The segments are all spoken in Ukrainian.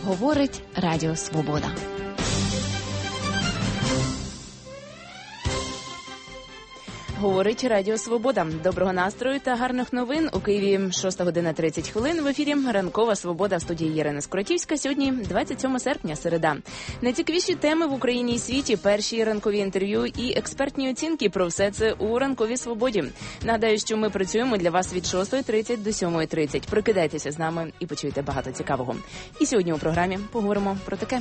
Говорить Радіо Свобода. Говорить Радіо Свобода. Доброго настрою та гарних новин. У Києві 6 година 30 хвилин. В ефірі Ранкова Свобода в студії Ірина Скоротівська. Сьогодні 27 серпня, середа. Найцікавіші теми в Україні і світі, перші ранкові інтерв'ю і експертні оцінки. Про все це у Ранковій Свободі. Нагадаю, що ми працюємо для вас від 6:30 до 7:30. Прокидайтеся з нами і почуйте багато цікавого. І сьогодні у програмі поговоримо про таке.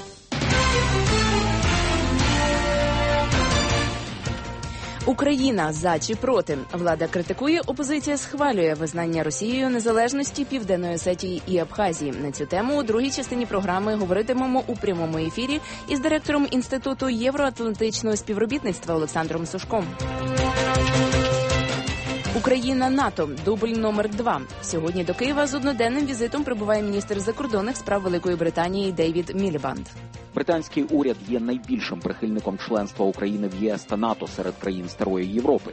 Україна за чи проти? Влада критикує, опозиція схвалює визнання Росією незалежності Південної Осетії і Абхазії. На цю тему у другій частині програми говоритимемо у прямому ефірі із директором Інституту євроатлантичного співробітництва Олександром Сушком. Україна-НАТО. Дубль номер 2. Сьогодні до Києва з одноденним візитом прибуває міністр закордонних справ Великої Британії Дейвід Мілібанд. Британський уряд є найбільшим прихильником членства України в ЄС та НАТО серед країн Старої Європи.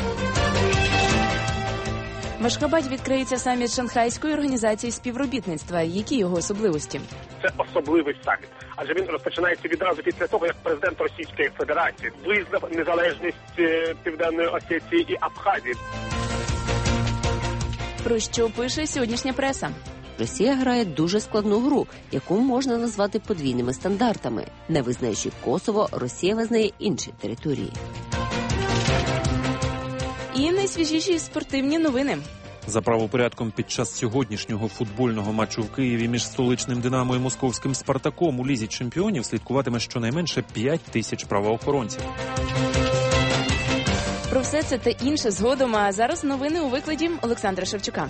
В Ашхабаді відкриється саміт Шанхайської організації співробітництва. Які його особливості? Це особливий саміт, адже він розпочинається відразу після того, як президент Російської Федерації визнав незалежність Південної Осетії і Абхазії. Про що пише сьогоднішня преса? Росія грає дуже складну гру, яку можна назвати подвійними стандартами. Не визнаючи Косово, Росія визнає інші території. І найсвіжіші спортивні новини. За правопорядком під час сьогоднішнього футбольного матчу в Києві між столичним «Динамо» і московським «Спартаком» у Лізі чемпіонів слідкуватиме щонайменше 5 тисяч правоохоронців. Про все це та інше згодом, а зараз новини у викладі Олександра Шевчука.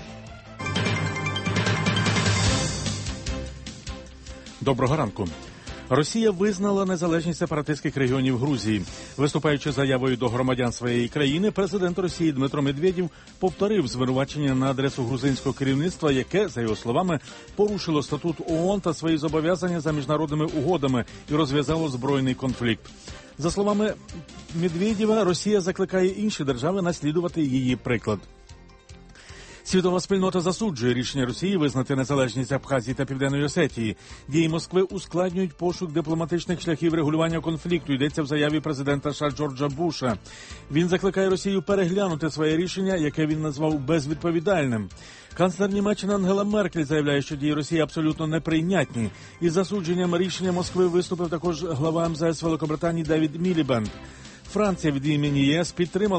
Доброго ранку. Росія визнала незалежність сепаратистських регіонів Грузії. Виступаючи заявою до громадян своєї країни, президент Росії Дмитро Медведєв повторив звинувачення на адресу грузинського керівництва, яке, за його словами, порушило статут ООН та свої зобов'язання за міжнародними угодами і розв'язало збройний конфлікт. За словами Медведєва, Росія закликає інші держави наслідувати її приклад. Світова спільнота засуджує рішення Росії визнати незалежність Абхазії та Південної Осетії. Дії Москви ускладнюють пошук дипломатичних шляхів регулювання конфлікту, йдеться в заяві президента США Джорджа Буша. Він закликає Росію переглянути своє рішення, яке він назвав безвідповідальним. Канцлер Німеччини Ангела Меркель заявляє, що дії Росії абсолютно неприйнятні. Із засудженням рішення Москви виступив також глава МЗС Великобританії Дейвід Мілібанд. Франція від імені ЄС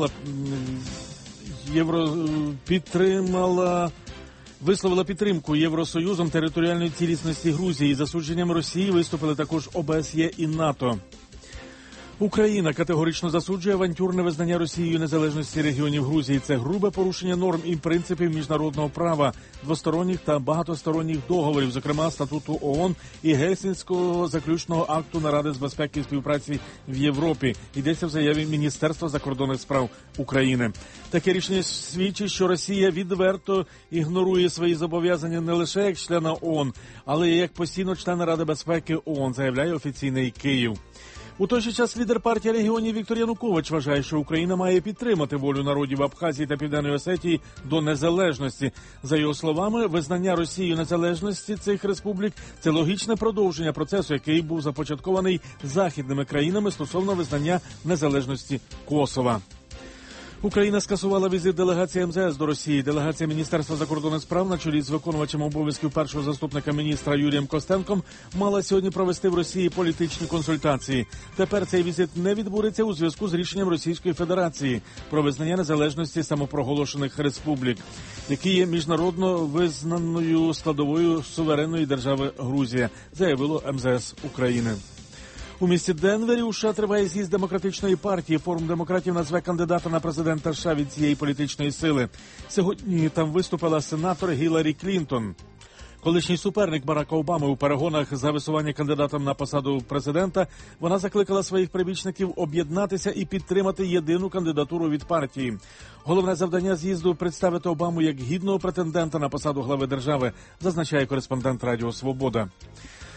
висловила підтримку Євросоюзом територіальної цілісності Грузії. Засудженням Росії виступили також ОБСЄ і НАТО. Україна категорично засуджує авантюрне визнання Росією незалежності регіонів Грузії. Це грубе порушення норм і принципів міжнародного права, двосторонніх та багатосторонніх договорів, зокрема статуту ООН і Гельсінського заключного акту Наради з безпеки і співпраці в Європі. Йдеться в заяві Міністерства закордонних справ України. Таке рішення свідчить, що Росія відверто ігнорує свої зобов'язання не лише як члена ООН, але й як постійно члена Ради безпеки ООН, заявляє офіційний Київ. У той же час лідер партії регіонів Віктор Янукович вважає, що Україна має підтримати волю народів Абхазії та Південної Осетії до незалежності. За його словами, визнання Росією незалежності цих республік – це логічне продовження процесу, який був започаткований західними країнами стосовно визнання незалежності Косова. Україна скасувала візит делегації МЗС до Росії. Делегація Міністерства закордонних справ на чолі з виконувачем обов'язків першого заступника міністра Юрієм Костенком мала сьогодні провести в Росії політичні консультації. Тепер цей візит не відбудеться у зв'язку з рішенням Російської Федерації про визнання незалежності самопроголошених республік, які є міжнародно визнаною складовою суверенної держави Грузія, заявило МЗС України. У місті Денвері у США триває з'їзд демократичної партії. Форум демократів назве кандидата на президента США від цієї політичної сили. Сьогодні там виступила сенатор Гіларі Клінтон. Колишній суперник Барака Обами у перегонах за висування кандидатом на посаду президента, вона закликала своїх прибічників об'єднатися і підтримати єдину кандидатуру від партії. Головне завдання з'їзду – представити Обаму як гідного претендента на посаду глави держави, зазначає кореспондент Радіо Свобода.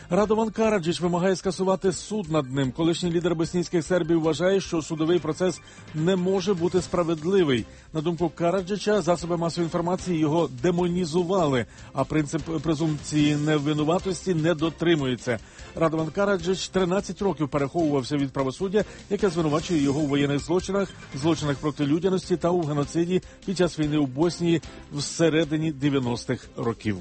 Радован Караджич вимагає скасувати суд над ним. Колишній лідер боснійських сербів вважає, що судовий процес не може бути справедливий. На думку Караджича, засоби масової інформації його демонізували, а принцип презумпції невинуватості не дотримується. Радован Караджич 13 років переховувався від правосуддя, яке звинувачує його у воєнних злочинах, злочинах проти людяності та у геноциді під час війни у Боснії всередині 90-х років.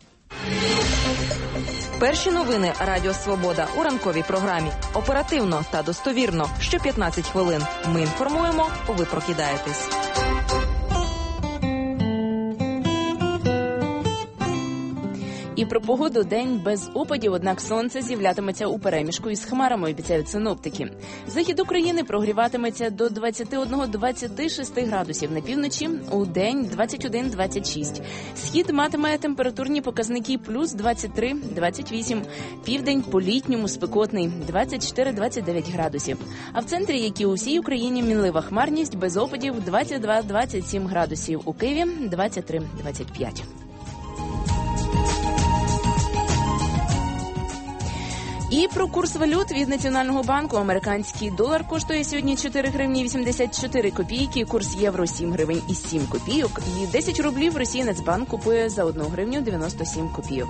Перші новини Радіо Свобода у ранковій програмі. Оперативно та достовірно. Що 15 хвилин. Ми інформуємо, ви прокидаєтесь. І про погоду день без опадів, однак сонце з'являтиметься у переміжку із хмарами, обіцяють синоптики. Захід України прогріватиметься до 21-26 градусів, на півночі у день 21-26. Схід матиме температурні показники плюс 23-28, південь по-літньому спекотний 24-29 градусів. А в центрі, як і у всій Україні, мінлива хмарність без опадів 22-27 градусів, у Києві 23-25. І про курс валют від Національного банку. Американський долар коштує сьогодні 4 гривні 84 копійки, курс євро 7 гривень і 7 копійок. І 10 рублів Росія Нацбанк купує за 1 гривню 97 копійок.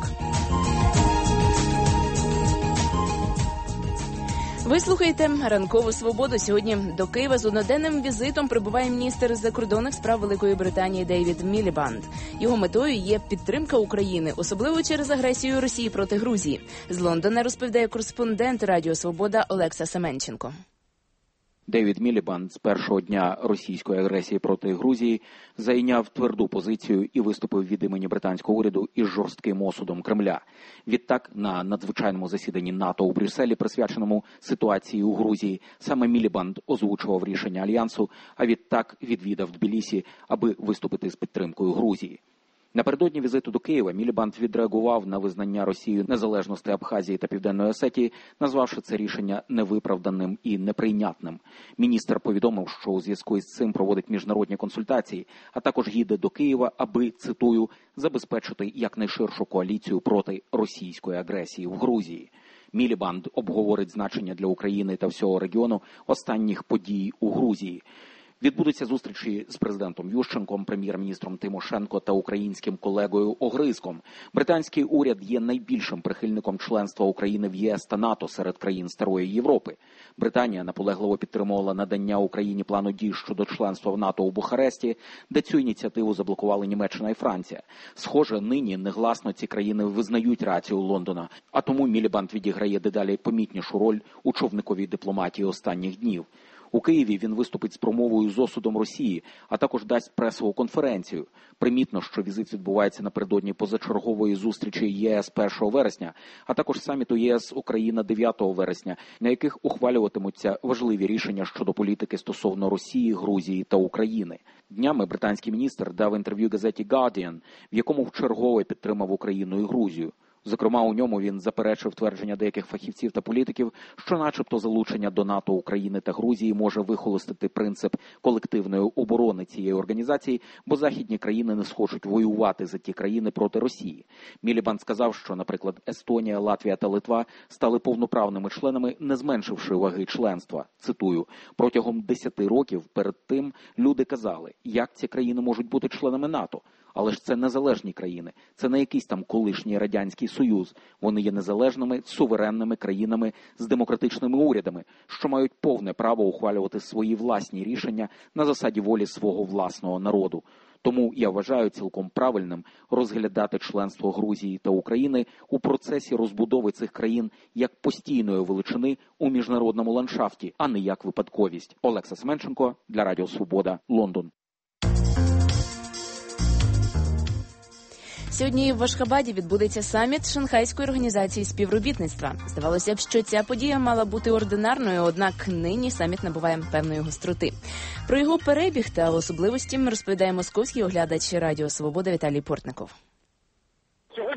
Ви слухаєте «Ранкову свободу». Сьогодні до Києва з одноденним візитом прибуває міністр закордонних справ Великої Британії Дейвід Мілібанд. Його метою є підтримка України, особливо через агресію Росії проти Грузії. З Лондона розповідає кореспондент Радіо Свобода Олекса Семенченко. Дейвід Мілібанд з першого дня російської агресії проти Грузії зайняв тверду позицію і виступив від імені британського уряду із жорстким осудом Кремля. Відтак, на надзвичайному засіданні НАТО у Брюсселі, присвяченому ситуації у Грузії, саме Мілібанд озвучував рішення Альянсу, а відтак відвідав Тбілісі, аби виступити з підтримкою Грузії. Напередодні візиту до Києва Мілібанд відреагував на визнання Росією незалежності Абхазії та Південної Осетії, назвавши це рішення невиправданим і неприйнятним. Міністр повідомив, що у зв'язку із цим проводить міжнародні консультації, а також їде до Києва, аби, цитую, забезпечити якнайширшу коаліцію проти російської агресії в Грузії. Мілібанд обговорить значення для України та всього регіону останніх подій у Грузії. Відбудуться зустрічі з президентом Ющенком, прем'єр-міністром Тимошенко та українським колегою Огризком. Британський уряд є найбільшим прихильником членства України в ЄС та НАТО серед країн Старої Європи. Британія наполегливо підтримувала надання Україні плану дій щодо членства в НАТО у Бухаресті, де цю ініціативу заблокували Німеччина і Франція. Схоже, нині негласно ці країни визнають рацію Лондона, а тому Мілібанд відіграє дедалі помітнішу роль у човниковій дипломатії останніх днів. У Києві він виступить з промовою з осудом Росії, а також дасть пресову конференцію. Примітно, що візит відбувається напередодні позачергової зустрічі ЄС 1 вересня, а також саміту ЄС-Україна 9 вересня, на яких ухвалюватимуться важливі рішення щодо політики стосовно Росії, Грузії та України. Днями британський міністр дав інтерв'ю газеті Guardian, в якому вчергове підтримав Україну і Грузію. Зокрема, у ньому він заперечив твердження деяких фахівців та політиків, що начебто залучення до НАТО України та Грузії може вихолостити принцип колективної оборони цієї організації, бо західні країни не схочуть воювати за ті країни проти Росії. Мілібанд сказав, що, наприклад, Естонія, Латвія та Литва стали повноправними членами, не зменшивши ваги членства. Цитую, протягом 10 років перед тим люди казали, як ці країни можуть бути членами НАТО. Але ж це незалежні країни, це не якийсь там колишній Радянський Союз. Вони є незалежними, суверенними країнами з демократичними урядами, що мають повне право ухвалювати свої власні рішення на засаді волі свого власного народу. Тому я вважаю цілком правильним розглядати членство Грузії та України у процесі розбудови цих країн як постійної величини у міжнародному ландшафті, а не як випадковість. Олекса Семенченко для Радіо Свобода, Лондон. Сьогодні в Ашхабаді відбудеться саміт Шанхайської організації співробітництва. Здавалося б, що ця подія мала бути ординарною, однак нині саміт набуває певної гостроти. Про його перебіг та особливості розповідає московський оглядач Радіо Свобода Віталій Портников. Сьогодні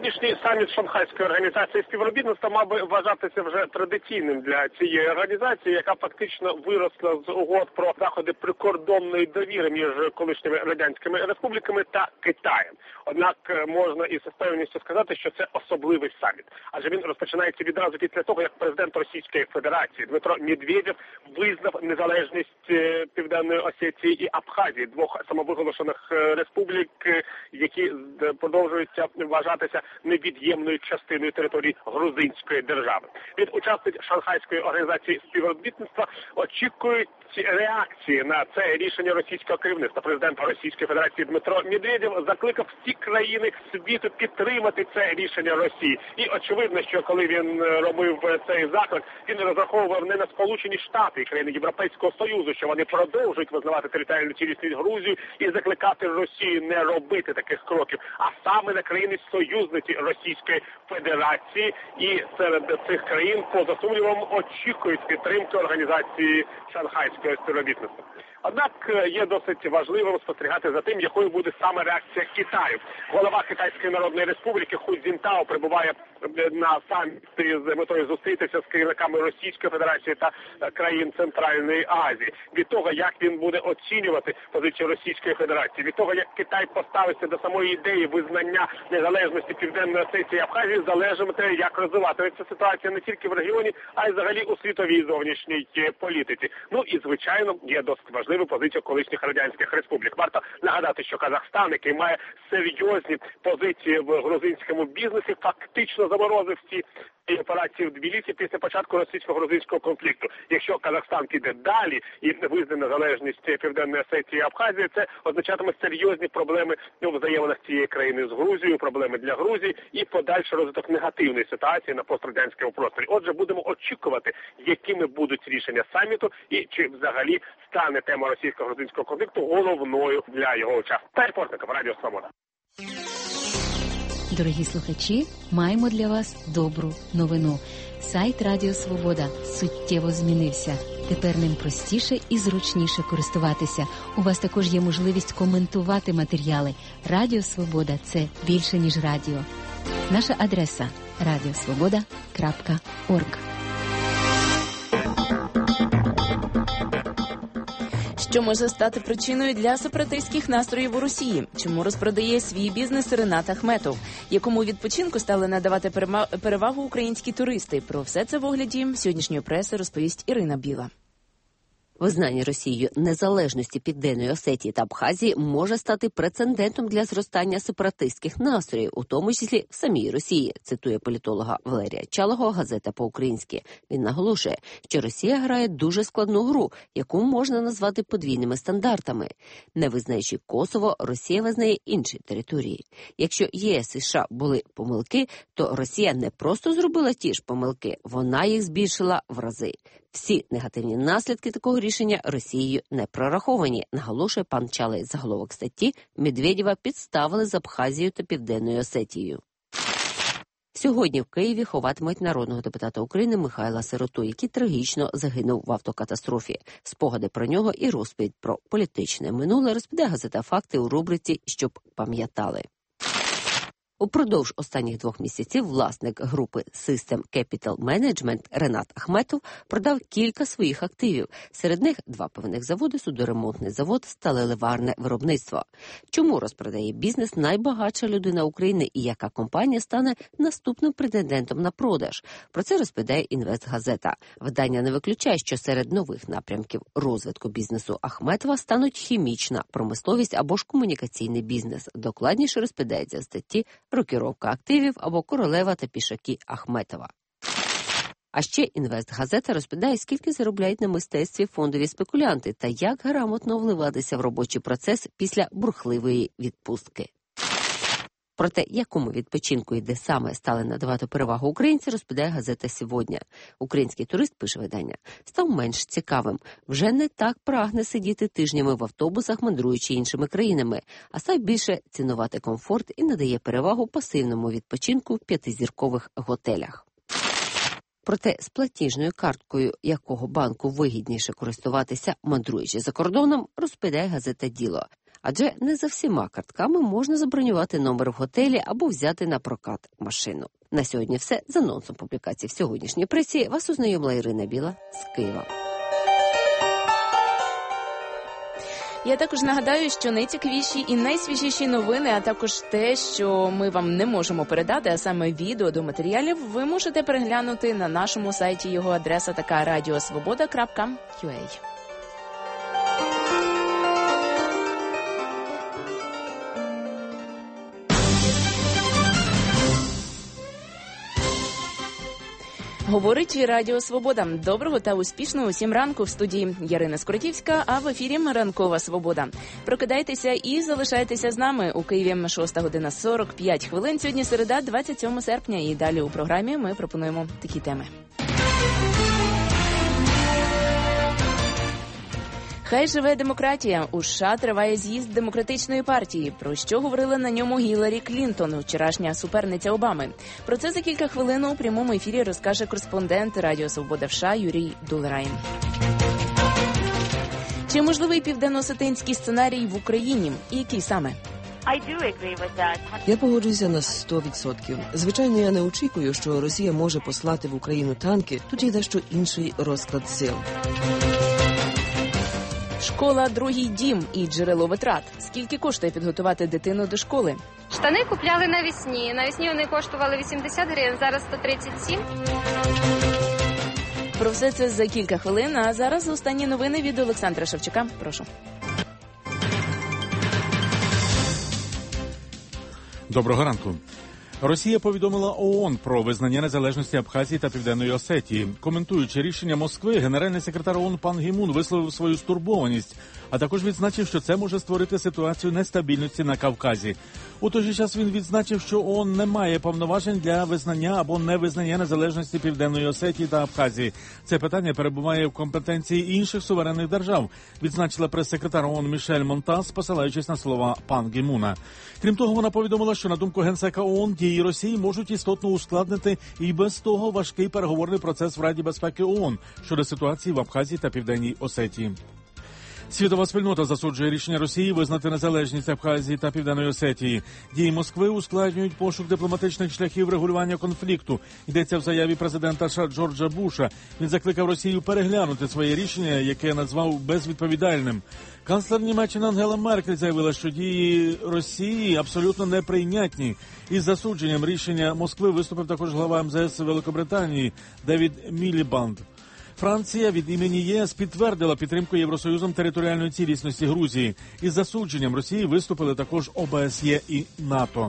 Сьогоднішній саміт Шанхайської організації співробітництва мав би вважатися вже традиційним для цієї організації, яка фактично виросла з угод про заходи прикордонної довіри між колишніми радянськими республіками та Китаєм. Однак можна із впевненістю сказати, що це особливий саміт. Адже він розпочинається відразу після того, як президент Російської Федерації Дмитро Медведєв визнав незалежність Південної Осетії і Абхазії, двох самовиголошених республік, які продовжуються вважатися невід'ємною частиною території грузинської держави. Від учасників Шанхайської організації співробітництва очікують реакції на це рішення російського керівництва. Президент Російської Федерації Дмитро Медведєв закликав всі країни світу підтримати це рішення Росії. І очевидно, що коли він робив цей заклик, він розраховував не на Сполучені Штати і країни Європейського Союзу, що вони продовжують визнавати територіальну цілісність Грузії і закликати Росію не робити таких кроків, а саме на країни-союзниці Російської Федерації. І серед цих країн, поза сумнівом, очікують підтримки організації Шанхайського співробітництва. Однак є досить важливим спостерігати за тим, якою буде саме реакція Китаю. Голова Китайської Народної Республіки Ху Цзіньтао прибуває на саміт з метою зустрітися з керівниками Російської Федерації та країн Центральної Азії. Від того, як він буде оцінювати позицію Російської Федерації, від того, як Китай поставиться до самої ідеї визнання незалежності Південної Осетії і Абхазії, залежатиме, як розвиватиметься ситуація не тільки в регіоні, а й взагалі у світовій зовнішній політиці. Ну і, звичайно, є досить важливою позиція колишніх радянських республік. Варто нагадати, що Казахстан, який має серйозні позиції в грузинському бізнесі, фактично заморозив ці операції в Тбілісі після початку російсько-грузинського конфлікту. Якщо Казахстан піде далі і визнає незалежність Південної Осетії і Абхазії, це означатиме серйозні проблеми у взаєминах цієї країни з Грузією, проблеми для Грузії і подальший розвиток негативної ситуації на пострадянському просторі. Отже, будемо очікувати, якими будуть рішення саміту і чи взагалі стане тема російсько-грузинського конфлікту головною для його учасників. Репортер Радіо Свобода. Дорогі слухачі, маємо для вас добру новину. Сайт Радіо Свобода суттєво змінився. Тепер ним простіше і зручніше користуватися. У вас також є можливість коментувати матеріали. Радіо Свобода – це більше, ніж радіо. Наша адреса – radiosvoboda.org. Що може стати причиною для сепаратистських настроїв у Росії? Чому розпродає свій бізнес Ренат Ахметов? Якому відпочинку стали надавати перевагу українські туристи? Про все це в огляді сьогоднішньої преси розповість Ірина Біла. Визнання Росією незалежності Південної Осетії та Абхазії може стати прецедентом для зростання сепаратистських настроїв, у тому числі в самій Росії, цитує політолога Валерія Чалого газета по-українськи. Він наголошує, що Росія грає дуже складну гру, яку можна назвати подвійними стандартами. Не визнаючи Косово, Росія визнає інші території. Якщо ЄС і США були помилки, то Росія не просто зробила ті ж помилки, вона їх збільшила в рази. Всі негативні наслідки такого рішення Росією не прораховані, наголошує пан Чалий. Заголовок статті: Медведєва підставили з Абхазією та Південною Осетією. Сьогодні в Києві ховатимуть народного депутата України Михайла Сироту, який трагічно загинув в автокатастрофі. Спогади про нього і розповідь про політичне минуле розповідає газета «Факти» у рубриці «Щоб пам'ятали». Упродовж останніх 2 місяців власник групи System Capital Management Ренат Ахметов продав кілька своїх активів. Серед них 2 пивних заводи, судоремонтний завод, сталеливарне виробництво. Чому розпродає бізнес найбагатша людина України і яка компанія стане наступним претендентом на продаж? Про це розповідає «Інвестгазета». Видання не виключає, що серед нових напрямків розвитку бізнесу Ахметова стануть хімічна промисловість або ж комунікаційний бізнес. Докладніше розповідається в статті «Рокіровка активів» або «Королева та пішаки Ахметова». А ще «Інвестгазета» розповідає, скільки заробляють на мистецтві фондові спекулянти та як грамотно вливатися в робочий процес після бурхливої відпустки. Про те, якому відпочинку і де саме стали надавати перевагу українці, розповідає газета «Сьогодні». Український турист, пише видання, став менш цікавим. Вже не так прагне сидіти тижнями в автобусах, мандруючи іншими країнами, а став більше цінувати комфорт і надає перевагу пасивному відпочинку в 5-зіркових готелях. Проте з платіжною карткою якого банку вигідніше користуватися, мандруючи за кордоном, розповідає газета «Діло». Адже не за всіма картками можна забронювати номер в готелі або взяти на прокат машину. На сьогодні все. За анонсом публікацій в сьогоднішній пресі вас ознайомила Ірина Біла з Києва. Я також нагадаю, що найцікавіші і найсвіжіші новини, а також те, що ми вам не можемо передати, а саме відео до матеріалів, ви можете переглянути на нашому сайті. Його адреса така: radiosvoboda.ua. Говорить Радіо Свобода. Доброго та успішного усім ранку. В студії Ярина Скоротівська, а в ефірі Ранкова Свобода. Прокидайтеся і залишайтеся з нами. У Києві 6 година 45 хвилин. Сьогодні середа, 27 серпня. І далі у програмі ми пропонуємо такі теми. Хай живе демократія. У США триває з'їзд демократичної партії. Про що говорила на ньому Гіларі Клінтон, вчорашня суперниця Обами. Про це за кілька хвилин у прямому ефірі розкаже кореспондент Радіо Свобода в США Юрій Дулерайн. Чи можливий південно-осетинський сценарій в Україні? І який саме? Я погоджуюся на 100%. Звичайно, я не очікую, що Росія може послати в Україну танки. Тут є дещо інший розклад сил. Школа – другий дім і джерело витрат. Скільки коштує підготувати дитину до школи? Штани купляли навесні. Навесні вони коштували 80 гривень, зараз 137. Про все це за кілька хвилин, а зараз останні новини від Олександра Шевчука. Прошу. Доброго ранку. Росія повідомила ООН про визнання незалежності Абхазії та Південної Осетії. Коментуючи рішення Москви, генеральний секретар ООН Пан Гі Мун висловив свою стурбованість, а також відзначив, що це може створити ситуацію нестабільності на Кавказі. У той же час він відзначив, що ООН не має повноважень для визнання або невизнання незалежності Південної Осетії та Абхазії. Це питання перебуває в компетенції інших суверенних держав, відзначила прес-секретар ООН Мішель Монтас, посилаючись на слова Пан Гі Муна. Крім того, вона повідомила, що на думку генсека ООН, дії Росії можуть істотно ускладнити і без того важкий переговорний процес в Раді безпеки ООН щодо ситуації в Абхазії та Південній Осетії. Світова спільнота засуджує рішення Росії визнати незалежність Абхазії та Південної Осетії. Дії Москви ускладнюють пошук дипломатичних шляхів регулювання конфлікту. Йдеться в заяві президента США Джорджа Буша. Він закликав Росію переглянути своє рішення, яке назвав безвідповідальним. Канцлер Німеччини Ангела Меркель заявила, що дії Росії абсолютно неприйнятні. Із засудженням рішення Москви виступив також глава МЗС Великобританії Девід Мілібанд. Франція від імені ЄС підтвердила підтримку Євросоюзом територіальної цілісності Грузії. Із засудженням Росії виступили також ОБСЄ і НАТО.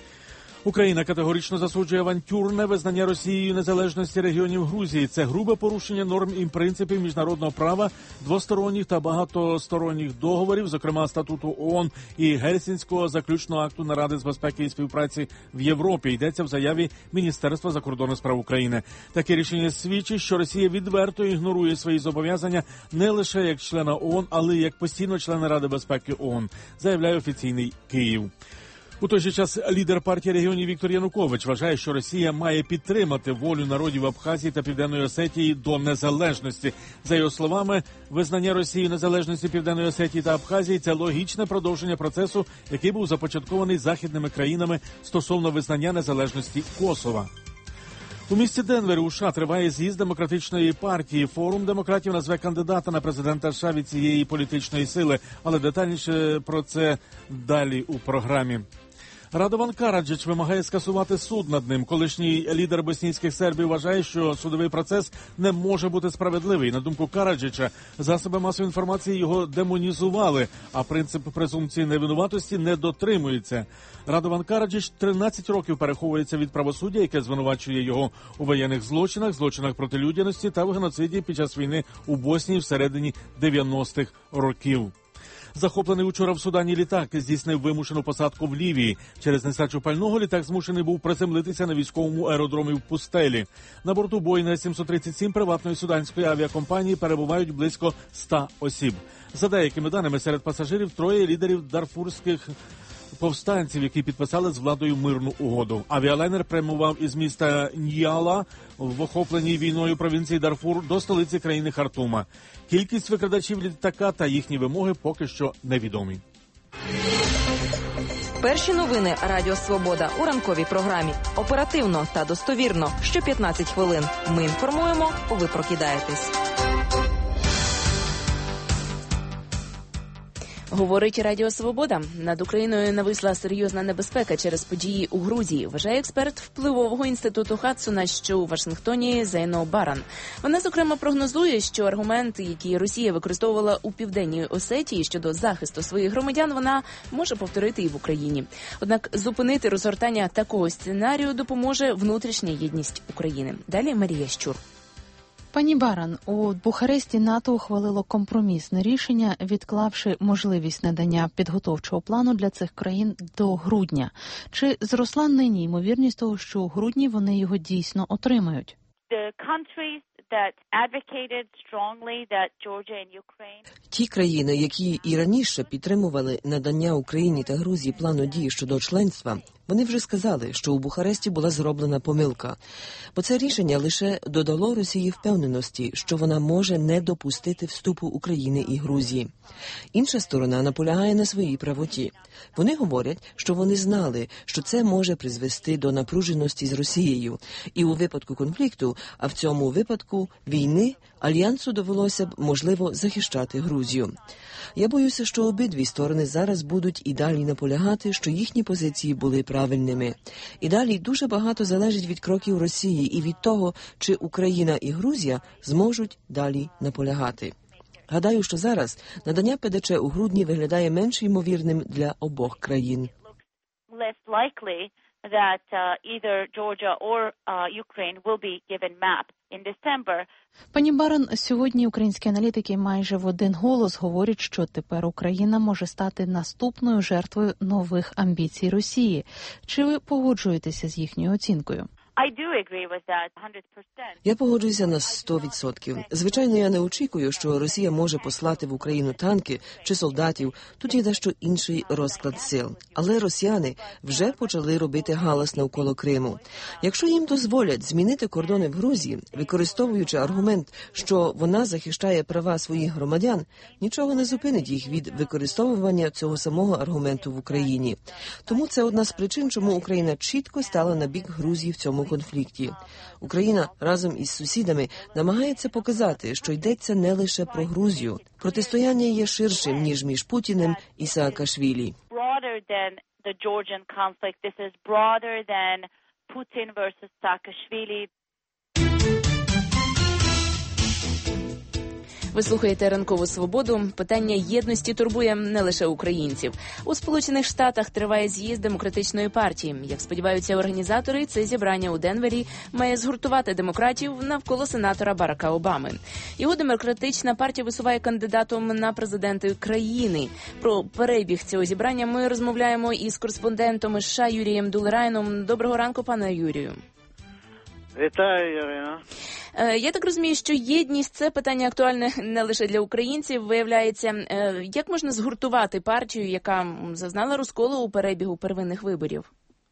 Україна категорично засуджує авантюрне визнання Росією незалежності регіонів Грузії. Це грубе порушення норм і принципів міжнародного права, двосторонніх та багатосторонніх договорів, зокрема Статуту ООН і Гельсінського заключного акту Наради з безпеки і співпраці в Європі. Йдеться в заяві Міністерства закордонних справ України. Таке рішення свідчить, що Росія відверто ігнорує свої зобов'язання не лише як члена ООН, але й як постійного члена Ради безпеки ООН, заявляє офіційний Київ. У той же час лідер партії регіонів Віктор Янукович вважає, що Росія має підтримати волю народів Абхазії та Південної Осетії до незалежності. За його словами, визнання Росії незалежності Південної Осетії та Абхазії – це логічне продовження процесу, який був започаткований західними країнами стосовно визнання незалежності Косова. У місті Денвері у США триває з'їзд демократичної партії. Форум демократів назве кандидата на президента США від цієї політичної сили, але детальніше про це далі у програмі. Радован Караджич вимагає скасувати суд над ним. Колишній лідер боснійських сербів вважає, що судовий процес не може бути справедливий. На думку Караджича, засоби масової інформації його демонізували, а принцип презумпції невинуватості не дотримується. Радован Караджич 13 років переховується від правосуддя, яке звинувачує його у воєнних злочинах, злочинах проти людяності та в геноциді під час війни у Боснії всередині 90-х років. Захоплений учора в Судані літак здійснив вимушену посадку в Лівії. Через нестачу пального літак змушений був приземлитися на військовому аеродромі в пустелі. На борту Боїнга 737 приватної суданської авіакомпанії перебувають близько 100 осіб. За деякими даними, серед пасажирів троє лідерів дарфурських повстанців, які підписали з владою мирну угоду. Авіалайнер прямував із міста Ньяла в охопленій війною провінції Дарфур до столиці країни Хартума. Кількість викрадачів літака та їхні вимоги поки що невідомі. Перші новини Радіо Свобода у ранковій програмі. Оперативно та достовірно. Що 15 хвилин. Ми інформуємо, ви прокидаєтесь. Говорить Радіо Свобода. Над Україною нависла серйозна небезпека через події у Грузії, вважає експерт впливового інституту Хадсона, що у Вашингтоні, Зейно Баран. Вона, зокрема, прогнозує, що аргументи, які Росія використовувала у Південній Осетії щодо захисту своїх громадян, вона може повторити і в Україні. Однак зупинити розгортання такого сценарію допоможе внутрішня єдність України. Далі Марія Щур. Пані Баран, у Бухаресті НАТО ухвалило компромісне рішення, відклавши можливість надання підготовчого плану для цих країн до грудня. Чи зросла нині ймовірність того, що у грудні вони його дійсно отримають? Ті країни, які і раніше підтримували надання Україні та Грузії плану дій щодо членства, вони вже сказали, що у Бухаресті була зроблена помилка. Бо це рішення лише додало Росії впевненості, що вона може не допустити вступу України і Грузії. Інша сторона наполягає на своїй правоті. Вони говорять, що вони знали, що це може призвести до напруженості з Росією. І у випадку конфлікту, а в цьому випадку війни, Альянсу довелося б, можливо, захищати Грузію. Я боюся, що обидві сторони зараз будуть і далі наполягати, що їхні позиції були правильними. І далі дуже багато залежить від кроків Росії і від того, чи Україна і Грузія зможуть далі наполягати. Гадаю, що зараз надання ПДЧ у грудні виглядає менш ймовірним для обох країн. Пані Баран, сьогодні українські аналітики майже в один голос говорять, що тепер Україна може стати наступною жертвою нових амбіцій Росії. Чи ви погоджуєтеся з їхньою оцінкою? Я погоджуюся на 100%. Звичайно, я не очікую, що Росія може послати в Україну танки чи солдатів, тут є дещо інший розклад сил. Але росіяни вже почали робити галас навколо Криму. Якщо їм дозволять змінити кордони в Грузії, використовуючи аргумент, що вона захищає права своїх громадян, нічого не зупинить їх від використовування цього самого аргументу в Україні. Тому це одна з причин, чому Україна чітко стала на бік Грузії в цьому конфлікті. Україна разом із сусідами намагається показати, що йдеться не лише про Грузію. Протистояння є ширшим, ніж між Путіним і Саакашвілі. Ви слухаєте «Ранкову свободу». Питання єдності турбує не лише українців. У Сполучених Штатах триває з'їзд Демократичної партії. Як сподіваються організатори, це зібрання у Денвері має згуртувати демократів навколо сенатора Барака Обами. Його Демократична партія висуває кандидатом на президента країни. Про перебіг цього зібрання ми розмовляємо із кореспондентом США Юрієм Дулерайном. Доброго ранку, пане Юрію. Вітаю, Ярина. Я так розумію, що єдність – це питання актуальне не лише для українців, виявляється. Як можна згуртувати партію, яка зазнала розколу у перебігу первинних виборів?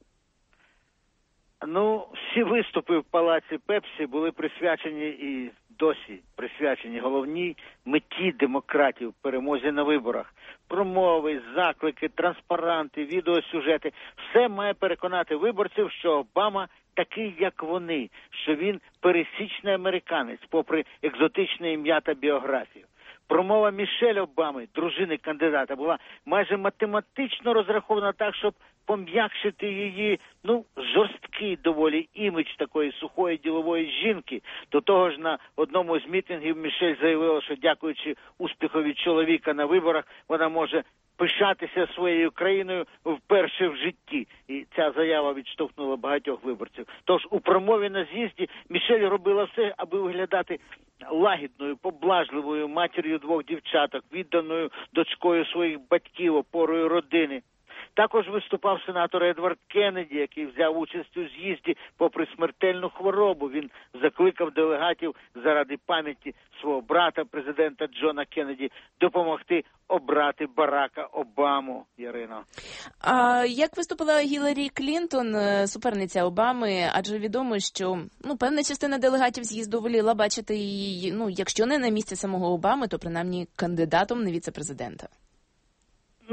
Всі виступи в палаці Пепсі були присвячені і досі присвячені головній меті демократів – перемозі на виборах. Промови, заклики, транспаранти, відеосюжети – все має переконати виборців, що Обама такий, як вони, що він пересічний американець, попри екзотичне ім'я та біографію. Промова Мішель Обами, дружини кандидата, була майже математично розрахована так, щоб пом'якшити її, жорсткий доволі імідж такої сухої ділової жінки. До того ж, на одному з мітингів Мішель заявила, що дякуючи успіхові чоловіка на виборах, вона може пишатися своєю країною вперше в житті. І ця заява відштовхнула багатьох виборців. Тож у промові на з'їзді Мішель робила все, аби виглядати лагідною, поблажливою матір'ю двох дівчаток, відданою дочкою своїх батьків, опорою родини. Також виступав сенатор Едвард Кеннеді, який взяв участь у з'їзді попри смертельну хворобу. Він закликав делегатів заради пам'яті свого брата, президента Джона Кеннеді, допомогти обрати Барака Обаму, Ярино. А як виступила Гіларі Клінтон, суперниця Обами? Адже відомо, що певна частина делегатів з'їзду воліла бачити її, якщо не на місці самого Обами, то принаймні кандидатом на віце-президента.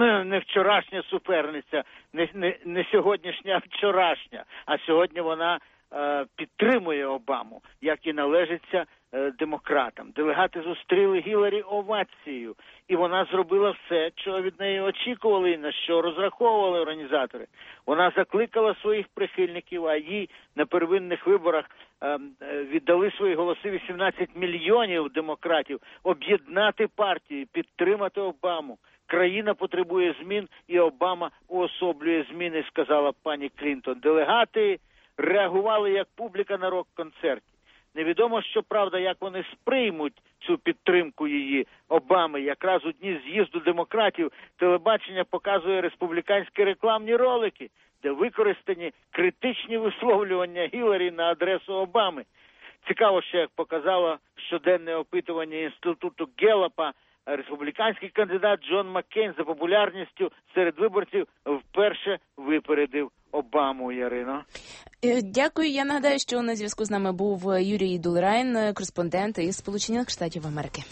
не вчорашня суперниця, не сьогоднішня, а вчорашня. А сьогодні вона підтримує Обаму, як і належиться демократам. Делегати зустріли Гіларі овацією, і вона зробила все, чого від неї очікували і на що розраховували організатори. Вона закликала своїх прихильників, а їй на первинних виборах віддали свої голоси 18 мільйонів демократів, об'єднати партію, підтримати Обаму. Країна потребує змін, і Обама уособлює зміни, сказала пані Клінтон. Делегати реагували як публіка на рок-концерті. Невідомо, щоправда, як вони сприймуть цю підтримку її, Обами. Якраз у дні з'їзду демократів телебачення показує республіканські рекламні ролики, де використані критичні висловлювання Гіларі на адресу Обами. Цікаво, що, як показало щоденне опитування інституту Геллапа, республіканський кандидат Джон Маккейн за популярністю серед виборців вперше випередив Обаму, Ярино. Дякую. Я нагадаю, що на зв'язку з нами був Юрій Дулерайн, кореспондент із Сполучених Штатів Америки.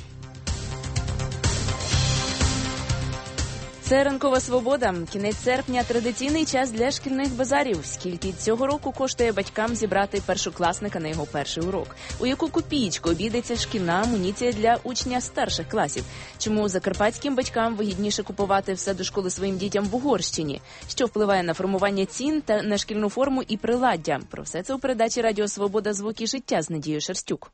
Це «Ранкова свобода». Кінець серпня – традиційний час для шкільних базарів. Скільки цього року коштує батькам зібрати першокласника на його перший урок? У яку копієчку обійдеться шкільна амуніція для учня старших класів? Чому закарпатським батькам вигідніше купувати все до школи своїм дітям в Угорщині? Що впливає на формування цін та на шкільну форму і приладдя? Про все це у передачі «Радіо Свобода. Звуки життя» з Надією Шерстюк.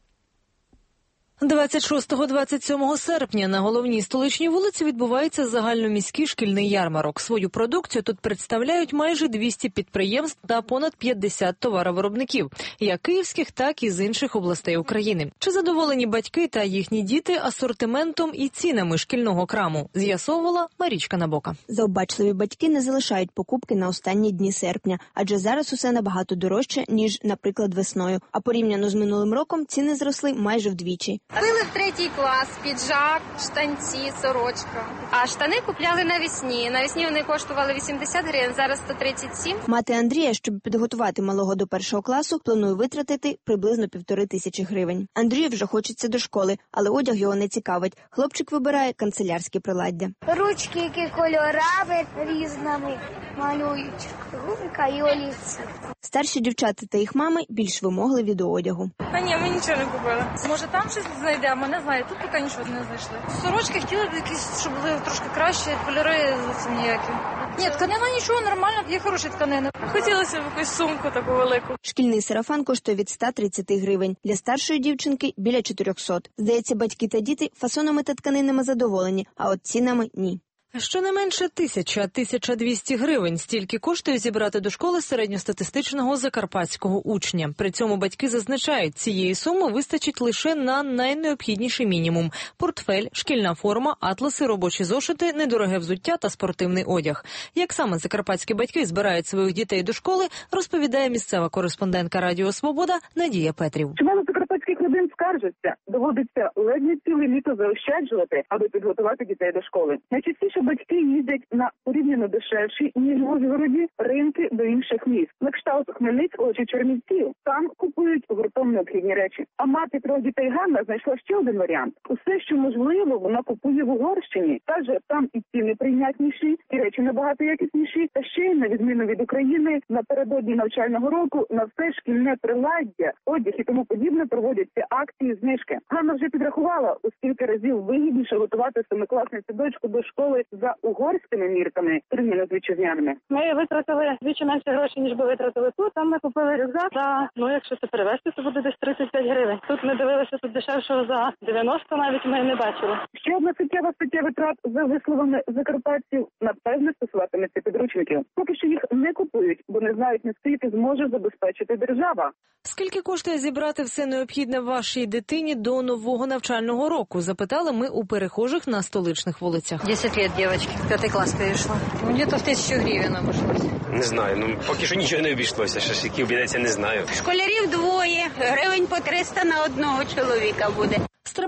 26-27 серпня на головній столичній вулиці відбувається загальноміський шкільний ярмарок. Свою продукцію тут представляють майже 200 підприємств та понад 50 товаровиробників, як київських, так і з інших областей України. Чи задоволені батьки та їхні діти асортиментом і цінами шкільного краму, з'ясовувала Марічка Набока. Заобачливі батьки не залишають покупки на останні дні серпня, адже зараз усе набагато дорожче, ніж, наприклад, весною. А порівняно з минулим роком ціни зросли майже вдвічі. Купили в 3 клас піджак, штанці, сорочка. А штани купляли навесні. Навесні вони коштували 80 гривень, зараз 137. Мати Андрія, щоб підготувати малого до 1 класу, планує витратити приблизно 1500 гривень. Андрію вже хочеться до школи, але одяг його не цікавить. Хлопчик вибирає канцелярське приладдя. Ручки, які кольорами різними малюють, гумка і олівці. Старші дівчата та їх мами більш вимогливі до одягу. А ні, ми нічого не купили. Може там щось знайдемо, не знаю, тут поки нічого не знайшли. Сорочки хотіли б якісь, щоб були трошки кращі, кольори зовсім ніякі. Ні, тканина нічого, нормально, є хороші тканини. Хотілося б якусь сумку таку велику. Шкільний сарафан коштує від 130 гривень. Для старшої дівчинки – біля 400. Здається, батьки та діти фасонами та тканинами задоволені, а от цінами – ні. Щонайменше 1000-1200 гривень. Стільки коштує зібрати до школи середньостатистичного закарпатського учня. При цьому батьки зазначають, цієї суми вистачить лише на найнеобхідніший мінімум – портфель, шкільна форма, атласи, робочі зошити, недороге взуття та спортивний одяг. Як саме закарпатські батьки збирають своїх дітей до школи, розповідає місцева кореспондентка Радіо Свобода Надія Петрів. Чимало закарпатських родин скаржаться. Доводиться ледь не ціле літо заощаджувати, аби підготувати дітей до школи. Найчастіше батьки їздять на порівняно дешевші, ніж в Ужгороді, ринки до інших міст. На кшталт Хмельницького чи Чернівців. Там купують гуртом необхідні речі. А мати 3 дітей Ганна знайшла ще один варіант. Усе, що можливо, вона купує в Угорщині. Каже, там і ціни прийнятніші, і речі набагато якісніші. Та ще й, на відміну від України, напередодні навчального року на все шкільне приладдя, одяг і тому подібне проводяться акції, знижки. Ганна вже підрахувала, у скільки разів вигідніше готувати 7-класницю дочку до школи за угорськими мірками, порівняно з вітчизняними. Ми витратили двічі менше грошей, ніж би витратили тут. Там ми купили рюкзак за, якщо це перевезти, то буде десь 35 гривень. Тут ми дивилися, тут дешевшого за 90 навіть ми не бачили. Ще одна суттєва стаття витрат, за висловами закарпатців, напевне стосуватиметься підручників. Поки що їх не купують, бо не знають, наскільки зможе забезпечити держава. Скільки коштує зібрати все необхідне вашій дитині до нового навчального року? Запитали ми у перехожих на столичних вулицях. 10 років, дівчатки, 5 клас перейшла. Где-то в 1000 гривень обійшлося. Не знаю, поки що нічого не обійшлося, ще скільки обійдеться, не знаю. Школярів 2, гривень по 300 на одного чоловіка буде. Стрибки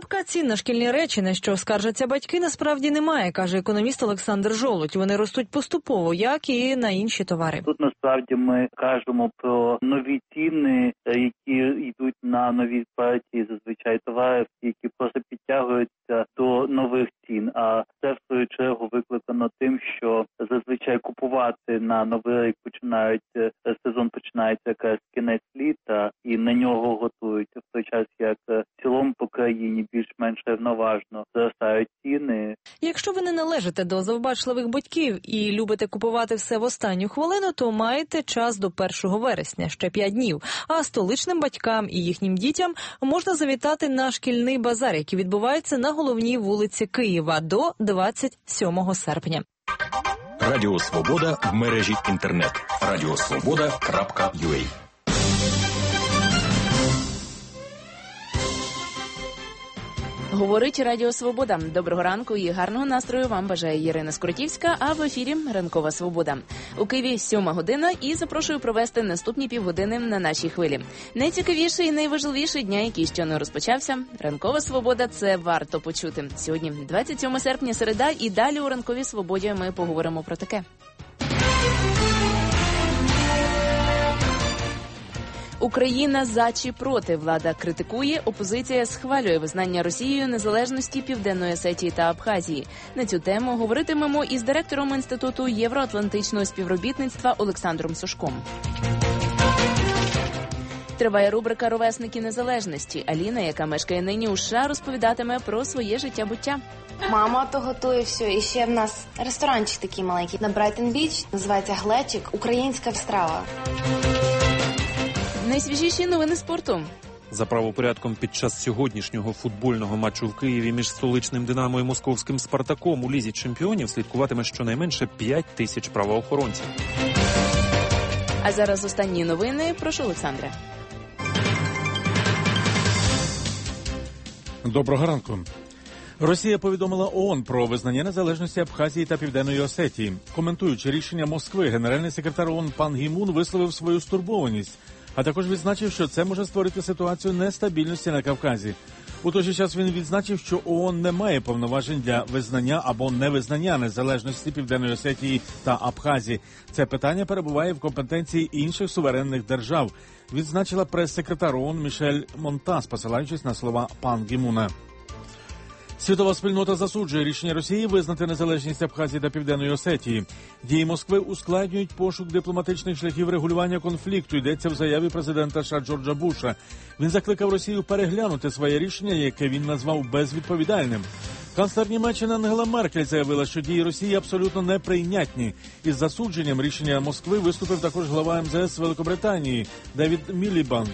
Слабка цін на шкільні речі, на що скаржаться батьки, насправді немає, каже економіст Олександр Жолудь. Вони ростуть поступово, як і на інші товари. Тут насправді ми кажемо про нові ціни, які йдуть на нові партії, зазвичай товарів, які просто підтягуються до нових цін. А це в свою чергу викликано тим, що зазвичай купувати на новий рік сезон починається якраз кінець літа, і на нього готуються, в той час як в цілому по країні більш-менш рівноважно зростають ціни. Якщо ви не належите до завбачливих батьків і любите купувати все в останню хвилину, то маєте час до 1 вересня, ще 5 днів. А столичним батькам і їхнім дітям можна завітати на шкільний базар, який відбувається на головній вулиці Києва до 27 серпня. Радіо Свобода в мережі інтернет. radiosvoboda.ua. Говорить Радіо Свобода. Доброго ранку і гарного настрою вам бажає Ірина Скоротівська, а в ефірі «Ранкова Свобода». У Києві 7 година і запрошую провести наступні півгодини на нашій хвилі. Найцікавіший і найважливіший дня, який щойно розпочався. «Ранкова Свобода» – це варто почути. Сьогодні 27 серпня, середа, і далі у «Ранковій Свободі» ми поговоримо про таке. Україна за чи проти? Влада критикує, опозиція схвалює визнання Росією незалежності Південної Осетії та Абхазії. На цю тему говоритимемо із директором Інституту євроатлантичного співробітництва Олександром Сушком. Триває рубрика «Ровесники незалежності». Аліна, яка мешкає нині у США, розповідатиме про своє життя-буття. Мама то готує все. І ще в нас ресторанчик такий маленький на Брайтон-Біч, називається «Глечик», українська страва. Найсвіжіші новини спорту. За правопорядком під час сьогоднішнього футбольного матчу в Києві між столичним «Динамо» і московським «Спартаком» у Лізі чемпіонів слідкуватиме щонайменше 5 тисяч правоохоронців. А зараз останні новини. Прошу, Олександре. Доброго ранку. Росія повідомила ООН про визнання незалежності Абхазії та Південної Осетії. Коментуючи рішення Москви, генеральний секретар ООН пан Гі Мун висловив свою стурбованість, а також відзначив, що це може створити ситуацію нестабільності на Кавказі. У той же час він відзначив, що ООН не має повноважень для визнання або невизнання незалежності Південної Осетії та Абхазії. Це питання перебуває в компетенції інших суверенних держав, відзначила прес-секретар ООН Мішель Монтас, посилаючись на слова пан Гі Муна. Світова спільнота засуджує рішення Росії визнати незалежність Абхазії та Південної Осетії. Дії Москви ускладнюють пошук дипломатичних шляхів регулювання конфлікту, йдеться в заяві президента США Джорджа Буша. Він закликав Росію переглянути своє рішення, яке він назвав безвідповідальним. Канцлер Німеччини Ангела Меркель заявила, що дії Росії абсолютно неприйнятні. Із засудженням рішення Москви виступив також глава МЗС Великобританії Девід Мілібанд.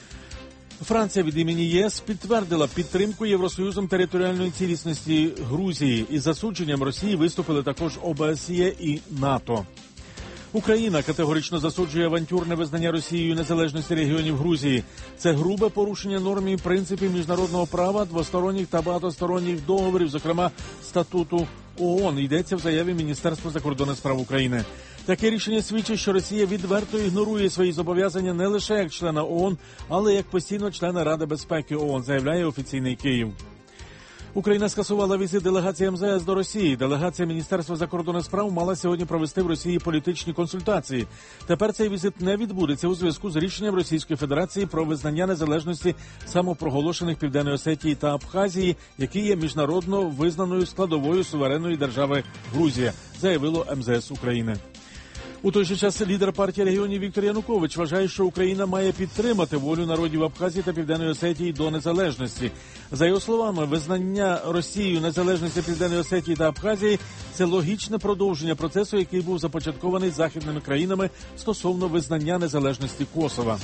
Франція від імені ЄС підтвердила підтримку Євросоюзом територіальної цілісності Грузії. Із засудженням Росії виступили також ОБСЄ і НАТО. Україна категорично засуджує авантюрне визнання Росією незалежності регіонів Грузії. Це грубе порушення норм і принципів міжнародного права, двосторонніх та багатосторонніх договорів, зокрема статуту ООН, йдеться в заяві Міністерства закордонних справ України. Таке рішення свідчить, що Росія відверто ігнорує свої зобов'язання не лише як члена ООН, але як постійного члена Ради безпеки ООН, заявляє офіційний Київ. Україна скасувала візит делегації МЗС до Росії. Делегація Міністерства закордонних справ мала сьогодні провести в Росії політичні консультації. Тепер цей візит не відбудеться у зв'язку з рішенням Російської Федерації про визнання незалежності самопроголошених Південної Осетії та Абхазії, які є міжнародно визнаною складовою суверенної держави Грузія, заявило МЗС України. У той же час лідер партії регіонів Віктор Янукович вважає, що Україна має підтримати волю народів Абхазії та Південної Осетії до незалежності. За його словами, визнання Росією незалежності Південної Осетії та Абхазії – це логічне продовження процесу, який був започаткований західними країнами стосовно визнання незалежності Косова.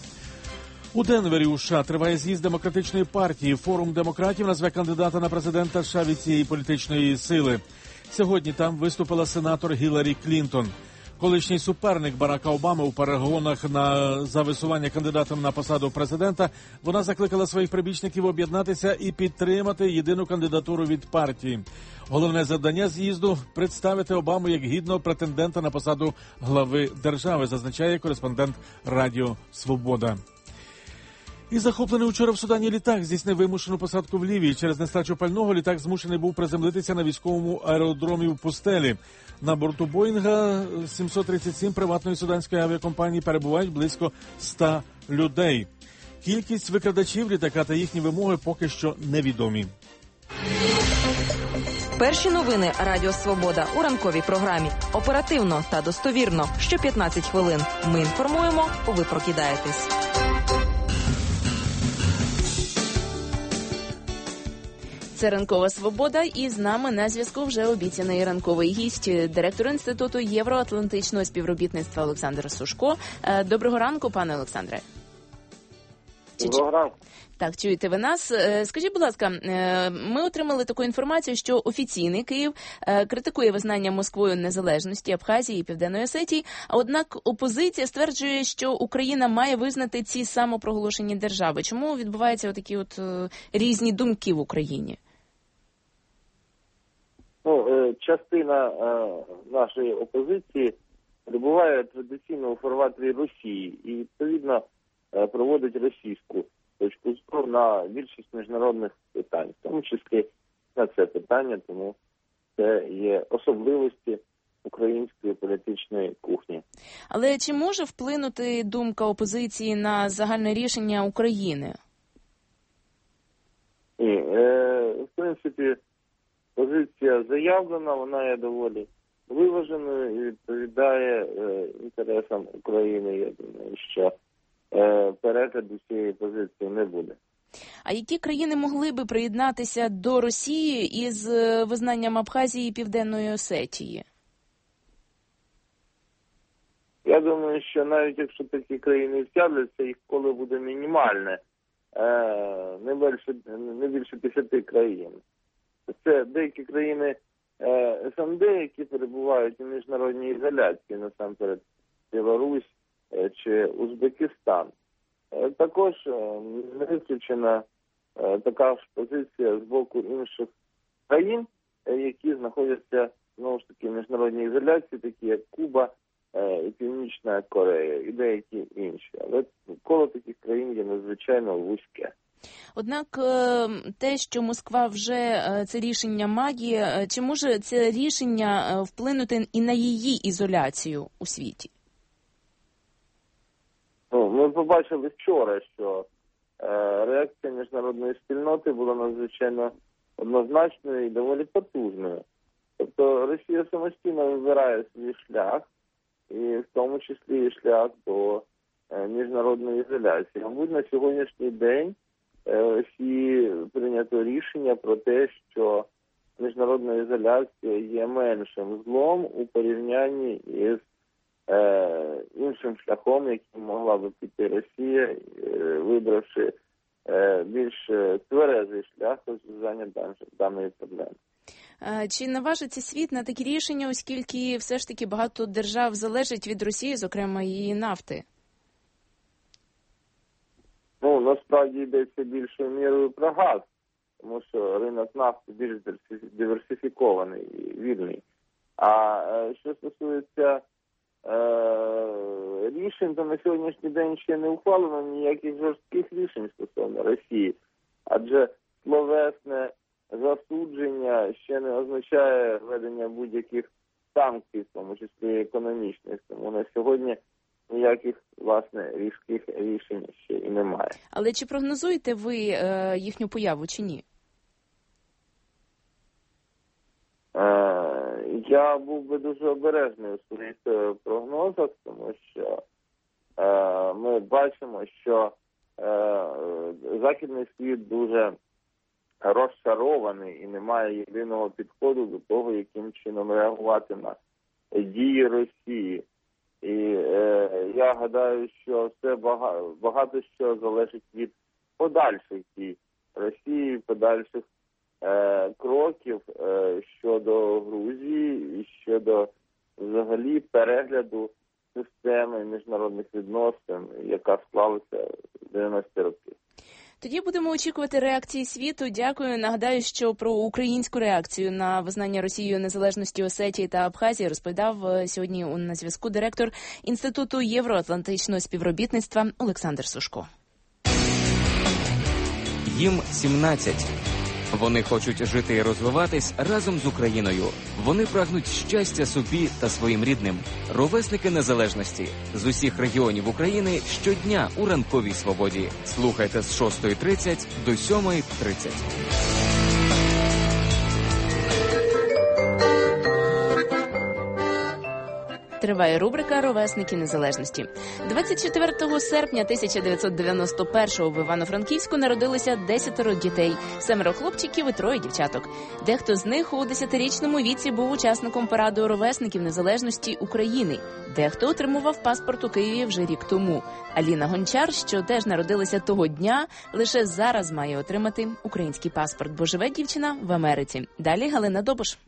У Денвері у США триває з'їзд демократичної партії. Форум демократів назве кандидата на президента США від цієї політичної сили. Сьогодні там виступила сенатор Гіларі Клінтон. Колишній суперник Барака Обами у перегонах за висування кандидатом на посаду президента, вона закликала своїх прибічників об'єднатися і підтримати єдину кандидатуру від партії. Головне завдання з'їзду – представити Обаму як гідного претендента на посаду глави держави, зазначає кореспондент Радіо Свобода. І захоплений учора в Судані літак здійснив вимушену посадку в Лівії. Через нестачу пального літак змушений був приземлитися на військовому аеродромі в пустелі. На борту Боїнга 737 приватної суданської авіакомпанії перебувають близько 100 людей. Кількість викрадачів літака та їхні вимоги поки що невідомі. Перші новини Радіо Свобода у ранковій програмі. Оперативно та достовірно. Що 15 хвилин. Ми інформуємо, ви прокидаєтесь. Це «Ранкова Свобода», і з нами на зв'язку вже обіцяний ранковий гість, директор Інституту євроатлантичного співробітництва Олександр Сушко. Доброго ранку, пане Олександре. Доброго ранку. Так, чуєте ви нас. Скажіть, будь ласка, ми отримали таку інформацію, що офіційний Київ критикує визнання Москвою незалежності Абхазії і Південної Осетії, а однак опозиція стверджує, що Україна має визнати ці самопроголошені держави. Чому відбуваються отакі різні думки в Україні? Частина нашої опозиції перебуває традиційно у форматі Росії і, відповідно, проводить російську точку зору на більшість міжнародних питань, в тому числі на це питання, тому це є особливості української політичної кухні. Але чи може вплинути думка опозиції на загальне рішення України? Ні, в принципі, позиція заявлена, вона є доволі виваженою і відповідає інтересам України. Я думаю, що перегляду цієї позиції не буде. А які країни могли би приєднатися до Росії із визнанням Абхазії і Південної Осетії? Я думаю, що навіть якщо такі країни з'являться, їх коло буде мінімальне, не більше 10 країн. Це деякі країни СНД, які перебувають у міжнародній ізоляції, насамперед Білорусь чи Узбекистан. Також не виключена така ж позиція з боку інших країн, які знаходяться, знову ж таки, в міжнародній ізоляції, такі як Куба і Північна Корея, і деякі інші. Але коло таких країн є надзвичайно вузьке. Однак те, що Москва вже це рішення має, чи може це рішення вплинути і на її ізоляцію у світі? Ми побачили вчора, що реакція міжнародної спільноти була надзвичайно однозначною і доволі потужною. Тобто Росія самостійно вибирає свій шлях, і в тому числі і шлях до міжнародної ізоляції. Мабуть, на сьогоднішній день Росії прийнято рішення про те, що міжнародна ізоляція є меншим злом у порівнянні із іншим шляхом, яким могла би піти Росія, вибравши більш тверезий шлях розв'язання даної проблеми. Чи наважиться світ на такі рішення, оскільки все ж таки багато держав залежить від Росії, зокрема її нафти? Насправді йдеться більшою мірою про газ, тому що ринок нафти більш диверсифікований і вільний. А що стосується рішень, то на сьогоднішній день ще не ухвалено ніяких жорстких рішень стосовно Росії. Адже словесне засудження ще не означає введення будь-яких санкцій, в тому числі економічних. Тому на сьогодні ніяких, власне, різких рішень ще і немає. Але чи прогнозуєте ви їхню появу, чи ні? Я був би дуже обережний у своїх прогнозах, тому що ми бачимо, що західний світ дуже розчарований і не має єдиного підходу до того, яким чином реагувати на дії Росії. І я гадаю, що це багато що залежить від подальших дій Росії, подальших кроків щодо Грузії і щодо взагалі перегляду системи міжнародних відносин, яка склалася в 90-ті роки. Тоді будемо очікувати реакції світу. Дякую. Нагадаю, що про українську реакцію на визнання Росією незалежності Осетії та Абхазії розповідав сьогодні на зв'язку директор Інституту євроатлантичного співробітництва Олександр Сушко. Їм 17. Вони хочуть жити і розвиватись разом з Україною. Вони прагнуть щастя собі та своїм рідним. Ровесники незалежності з усіх регіонів України щодня у ранковій свободі. Слухайте з 6:30 до 7:30. Триває рубрика «Ровесники незалежності». 24 серпня 1991-го в Івано-Франківську народилися 10 дітей, 7 хлопчиків і 3 дівчаток. Дехто з них у 10-річному віці був учасником параду ровесників незалежності України. Дехто отримував паспорт у Києві вже рік тому. Аліна Гончар, що теж народилася того дня, лише зараз має отримати український паспорт, бо живе дівчина в Америці. Далі Галина Добуш.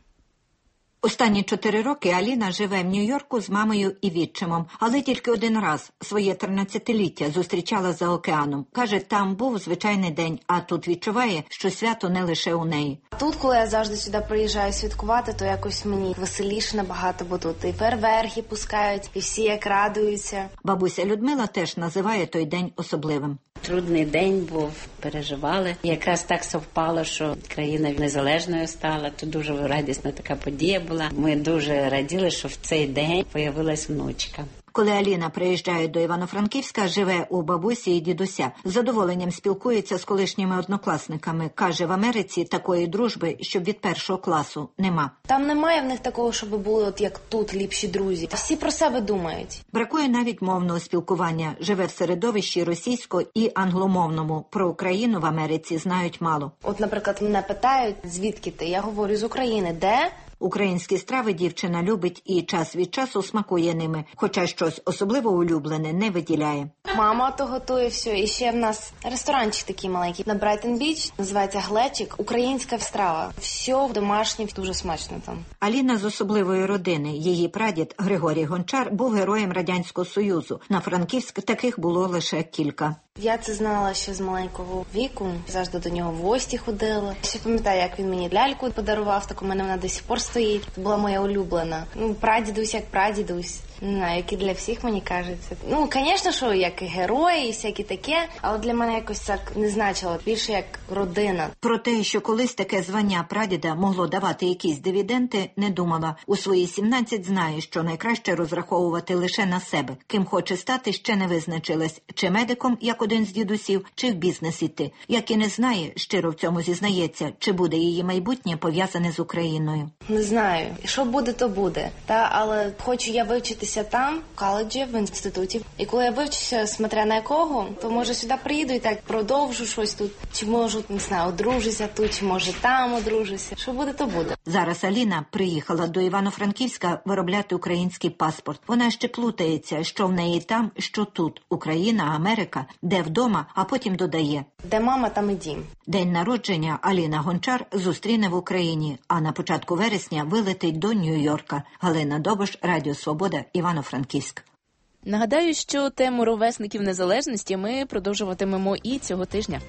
Останні 4 роки Аліна живе в Нью-Йорку з мамою і відчимом, але тільки один раз своє 13-ліття зустрічала за океаном. Каже, там був звичайний день, а тут відчуває, що свято не лише у неї. Тут, коли я завжди сюди приїжджаю святкувати, то якось мені веселіше набагато, бо тут і фейерверки пускають, і всі як радуються. Бабуся Людмила теж називає той день особливим. Трудний день був, переживали. Якраз так совпало, що країна незалежною стала. Тут дуже радісна така подія була. Ми дуже раділи, що в цей день появилась внучка. Коли Аліна приїжджає до Івано-Франківська, живе у бабусі і дідуся. З задоволенням спілкується з колишніми однокласниками. Каже, в Америці такої дружби, щоб від 1 класу, нема. Там немає в них такого, щоб були от як тут ліпші друзі. Всі про себе думають. Бракує навіть мовного спілкування. Живе в середовищі російсько- і англомовному. Про Україну в Америці знають мало. От, наприклад, мене питають, звідки ти? Я говорю, з України. Де? Українські страви дівчина любить і час від часу смакує ними, хоча щось особливо улюблене не виділяє. Мама то готує все. І ще в нас ресторанчик такий маленький на Брайтон-Біч, називається Глечик. Українська страва. Все домашнє, дуже смачно там. Аліна з особливої родини. Її прадід Григорій Гончар був героєм Радянського Союзу. На Франківськ таких було лише кілька. Я це знала ще з маленького віку, завжди до нього в гості ходила. Ще пам'ятаю, як він мені ляльку подарував, так у мене вона до сих пор стоїть. Це була моя улюблена. Прадідусь як прадідусь. Не знаю, як і для всіх, мені кажеться. Звісно, що як і герої, і всякі таке, але для мене якось так не значило, більше як родина. Про те, що колись таке звання прадіда могло давати якісь дивіденди, не думала. У свої 17 знає, що найкраще розраховувати лише на себе. Ким хоче стати, ще не визначилась. Чи медиком, як один з дідусів, чи в бізнес іти. Як і не знає, щиро в цьому зізнається, чи буде її майбутнє пов'язане з Україною. Не знаю. Що буде, то буде. Але хочу я вивчитися там, в коледжі, в інституті. І коли я вивчуся, смотря на якого, то може сюди приїду і так продовжу щось тут. Чи можу, не знаю, одружуся тут, чи може там одружуся. Що буде, то буде. Зараз Аліна приїхала до Івано-Франківська виробляти український паспорт. Вона ще плутається, що в неї там, що тут. Україна, Америка, де вдома, а потім додає. Де мама, там і дім. День народження Аліна Гончар зустріне в Україні, а на початку вересня вилетить до Нью-Йорка. Галина Добуш, Радіо Свобода, Івано-Франківськ. Нагадаю, що тему ровесників незалежності ми продовжуватимемо і цього тижня.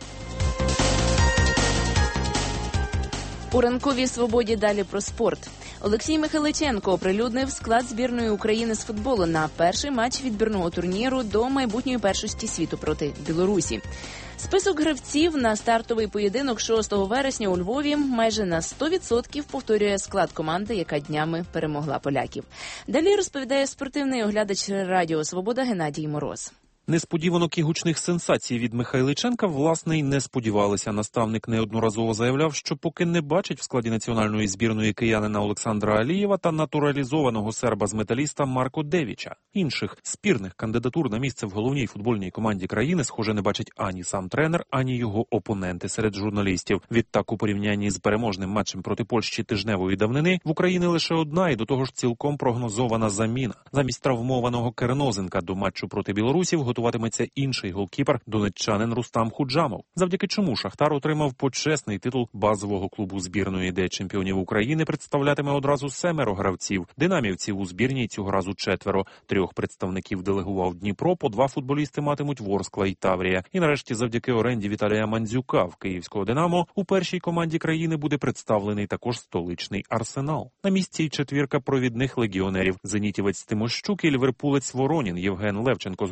У ранковій свободі далі про спорт. Олексій Михайличенко оприлюднив склад збірної України з футболу на перший матч відбірного турніру до майбутньої першості світу проти Білорусі. Список гравців на стартовий поєдинок 6 вересня у Львові майже на 100% повторює склад команди, яка днями перемогла поляків. Далі розповідає спортивний оглядач Радіо Свобода Геннадій Мороз. Несподіванок і гучних сенсацій від Михайличенка, власне, й не сподівалися. Наставник неодноразово заявляв, що поки не бачить в складі національної збірної киянина Олександра Алієва та натуралізованого серба з Металіста Марко Девіча. Інших спірних кандидатур на місце в головній футбольній команді країни, схоже, не бачить ані сам тренер, ані його опоненти серед журналістів. Відтак, у порівнянні з переможним матчем проти Польщі тижневої давнини, в Україні лише одна і до того ж цілком прогнозована заміна. Замість травмованого Кернозенка до матчу проти білорусів готуватиметься інший голкіпер, донеччанин Рустам Худжамов, завдяки чому Шахтар отримав почесний титул базового клубу збірної, де чемпіонів України представлятиме одразу 7 гравців. Динамівців у збірній цього разу 4. 3 представників делегував Дніпро, по 2 футболісти матимуть Ворскла і Таврія. І нарешті завдяки оренді Віталія Мандзюка в київського «Динамо» у першій команді країни буде представлений також столичний «Арсенал». На місці й 4 провідних легіонерів – зенітівець Тимощук і ліверпулець Воронін, Євген Левченко з Голландії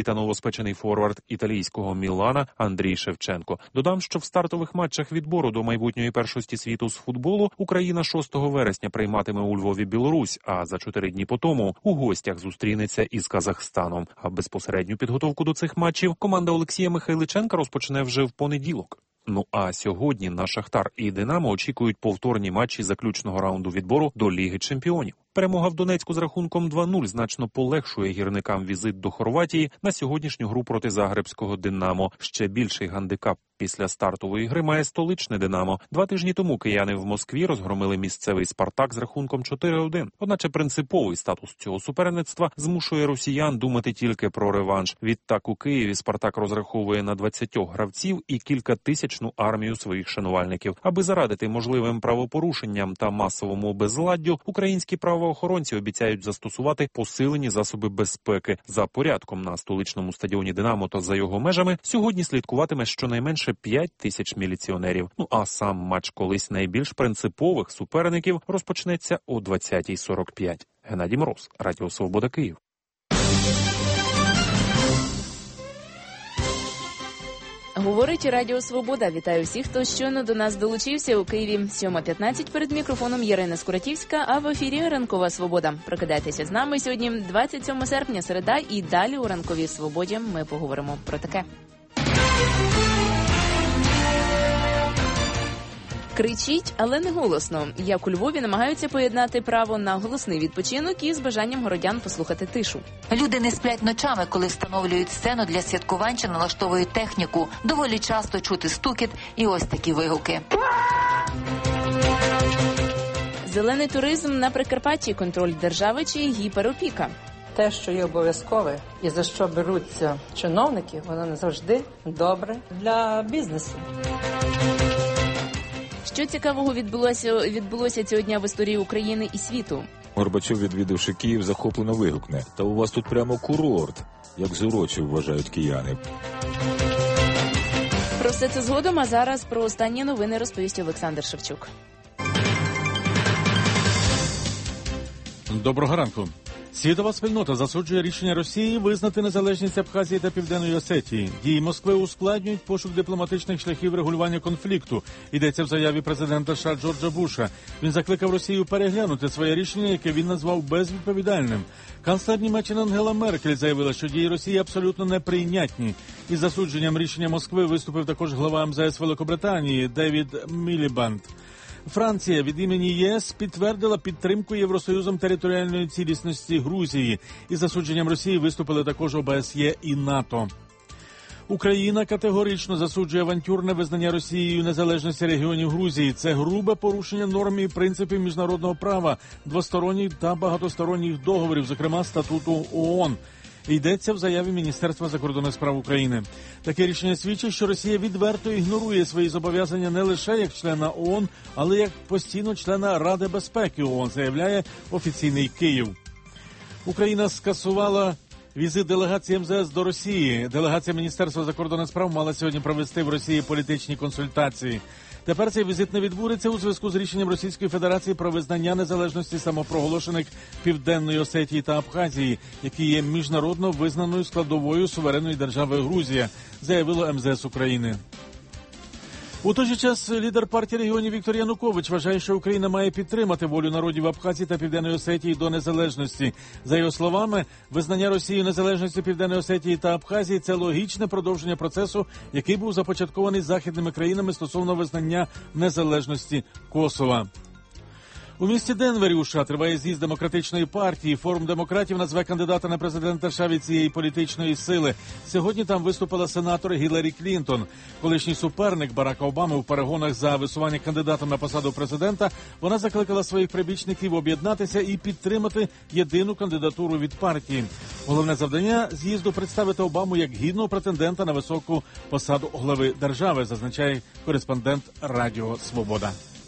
Італії та новоспечений форвард італійського Мілана Андрій Шевченко. Додам, що в стартових матчах відбору до майбутньої першості світу з футболу Україна 6 вересня прийматиме у Львові Білорусь, а за 4 дні по тому у гостях зустрінеться із Казахстаном. А безпосередню підготовку до цих матчів команда Олексія Михайличенка розпочне вже в понеділок. Ну а сьогодні на «Шахтар» і «Динамо» очікують повторні матчі заключного раунду відбору до Ліги чемпіонів. Перемога в Донецьку з рахунком 2-0 значно полегшує гірникам візит до Хорватії на сьогоднішню гру проти загребського «Динамо». Ще більший гандикап після стартової гри має столичне «Динамо». 2 тижні тому кияни в Москві розгромили місцевий «Спартак» з рахунком 4-1. Одначе принциповий статус цього суперництва змушує росіян думати тільки про реванш. Відтак у Києві «Спартак» розраховує на 20 гравців і кількатисячну армію своїх шанувальників. Аби зарадити можливим правопорушенням та масовому безладдю, українські правоохоронці обіцяють застосувати посилені засоби безпеки. За порядком на столичному стадіоні «Динамо» та за його межами сьогодні слідкуватиме щонайменше 5 тисяч міліціонерів. Ну а сам матч колись найбільш принципових суперників розпочнеться о 20:45. Геннадій Мороз, Радіо Свобода, Київ. Говорить Радіо Свобода. Вітаю всіх, хто щойно до нас долучився. У Києві 7:15 перед мікрофоном Ірина Скуратівська, а в ефірі Ранкова Свобода. Прокидайтеся з нами сьогодні 27 серпня, середа, і далі у Ранковій Свободі ми поговоримо про таке. Кричіть, але не голосно. Як у Львові намагаються поєднати право на голосний відпочинок із бажанням городян послухати тишу. Люди не сплять ночами, коли встановлюють сцену для святкувань чи налаштовують техніку. Доволі часто чути стукіт і ось такі вигуки. Зелений туризм на Прикарпатті, контроль держави чи гіперопіка. Те, що є обов'язкове і за що беруться чиновники, воно не завжди добре для бізнесу. Що цікавого відбулося цього дня в історії України і світу? Горбачов, відвідавши Київ, захоплено вигукне: «Та у вас тут прямо курорт», як зурочі вважають кияни. Про все це згодом, а зараз про останні новини розповість Олександр Шевчук. Доброго ранку. Світова спільнота засуджує рішення Росії визнати незалежність Абхазії та Південної Осетії. Дії Москви ускладнюють пошук дипломатичних шляхів регулювання конфлікту. Йдеться в заяві президента США Джорджа Буша. Він закликав Росію переглянути своє рішення, яке він назвав безвідповідальним. Канцлер Німеччини Ангела Меркель заявила, що дії Росії абсолютно неприйнятні. Із засудженням рішення Москви виступив також глава МЗС Великобританії Девід Мілібанд. Франція від імені ЄС підтвердила підтримку Євросоюзом територіальної цілісності Грузії. Із засудженням Росії виступили також ОБСЄ і НАТО. Україна категорично засуджує авантюрне визнання Росією незалежності регіонів Грузії. Це грубе порушення норм і принципів міжнародного права, двосторонніх та багатосторонніх договорів, зокрема статуту ООН. Йдеться в заяві Міністерства закордонних справ України. Таке рішення свідчить, що Росія відверто ігнорує свої зобов'язання не лише як члена ООН, але як постійно члена Ради безпеки ООН, заявляє офіційний Київ. Україна скасувала візит делегації МЗС до Росії. Делегація Міністерства закордонних справ мала сьогодні провести в Росії політичні консультації. Тепер цей візит не відбудеться у зв'язку з рішенням Російської Федерації про визнання незалежності самопроголошених Південної Осетії та Абхазії, які є міжнародно визнаною складовою суверенної держави Грузія, заявило МЗС України. У той же час лідер партії регіонів Віктор Янукович вважає, що Україна має підтримати волю народів Абхазії та Південної Осетії до незалежності. За його словами, визнання Росією незалежності Південної Осетії та Абхазії – це логічне продовження процесу, який був започаткований західними країнами стосовно визнання незалежності Косова. У місті Денвері у США триває з'їзд демократичної партії. Форум демократів назве кандидата на президента США від цієї політичної сили. Сьогодні там виступила сенатор Гіларі Клінтон. Колишній суперник Барака Обами у перегонах за висування кандидатом на посаду президента, вона закликала своїх прибічників об'єднатися і підтримати єдину кандидатуру від партії. Головне завдання з'їзду – представити Обаму як гідного претендента на високу посаду глави держави, зазначає кореспондент Радіо Свобода.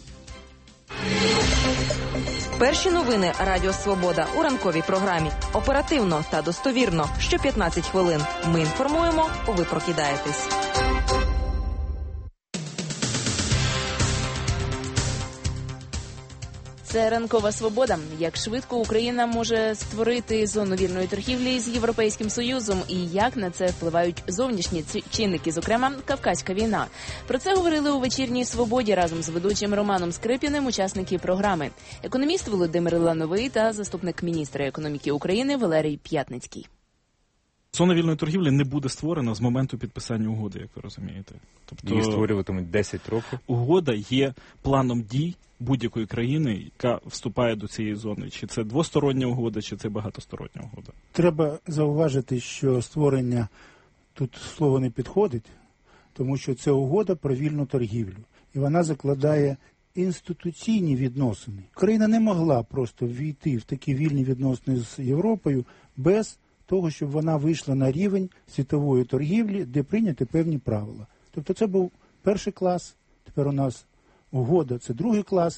Перші новини Радіо Свобода у ранковій програмі. Оперативно та достовірно. Що 15 хвилин. Ми інформуємо, ви прокидаєтесь. Це ранкова свобода. Як швидко Україна може створити зону вільної торгівлі з Європейським Союзом і як на це впливають зовнішні чинники, зокрема Кавказька війна. Про це говорили у вечірній свободі разом з ведучим Романом Скрипіним учасники програми. Економіст Володимир Лановий та заступник міністра економіки України Валерій П'ятницький. Зона вільної торгівлі не буде створена з моменту підписання угоди, як ви розумієте. Тобто її створюватимуть 10 років? Угода є планом дій будь-якої країни, яка вступає до цієї зони. Чи це двостороння угода, чи це багатостороння угода. Треба зауважити, що створення тут слово не підходить, тому що це угода про вільну торгівлю. І вона закладає інституційні відносини. Україна не могла просто ввійти в такі вільні відносини з Європою без того, щоб вона вийшла на рівень світової торгівлі, де прийняті певні правила. Тобто це був перший клас, тепер у нас угода – це другий клас,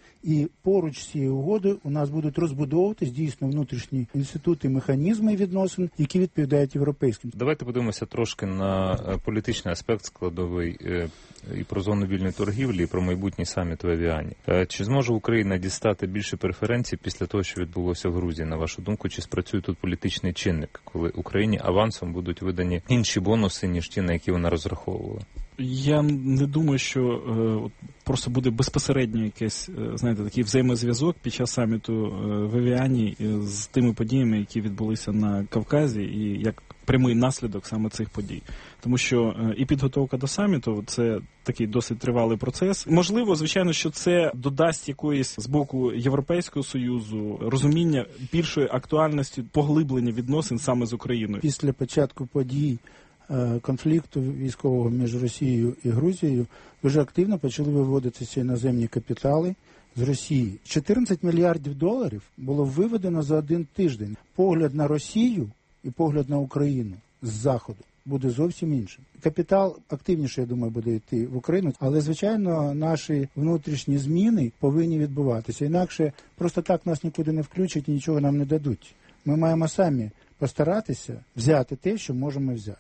і поруч з цією угодою у нас будуть розбудовуватись дійсно внутрішні інститути, механізми відносин, які відповідають європейським. Давайте подивимося трошки на політичний аспект складовий і про зону вільної торгівлі, і про майбутній саміт в Евіані. Чи зможе Україна дістати більше преференцій після того, що відбулося в Грузії? На вашу думку, чи спрацює тут політичний чинник, коли Україні авансом будуть видані інші бонуси, ніж ті, на які вона розраховувала? Я не думаю, що просто буде безпосередньо якийсь, знаєте, такий взаємозв'язок під час саміту в Евіані з тими подіями, які відбулися на Кавказі, і як прямий наслідок саме цих подій. Тому що і підготовка до саміту – це такий досить тривалий процес. Можливо, звичайно, що це додасть якоїсь з боку Європейського Союзу розуміння більшої актуальності поглиблення відносин саме з Україною. Після початку подій конфлікту військового між Росією і Грузією дуже активно почали виводитися іноземні капітали з Росії. 14 мільярдів доларів було виведено за один тиждень. Погляд на Росію і погляд на Україну з Заходу буде зовсім іншим. Капітал активніше, я думаю, буде йти в Україну, але, звичайно, наші внутрішні зміни повинні відбуватися. Інакше просто так нас нікуди не включать і нічого нам не дадуть. Ми маємо самі постаратися взяти те, що можемо взяти.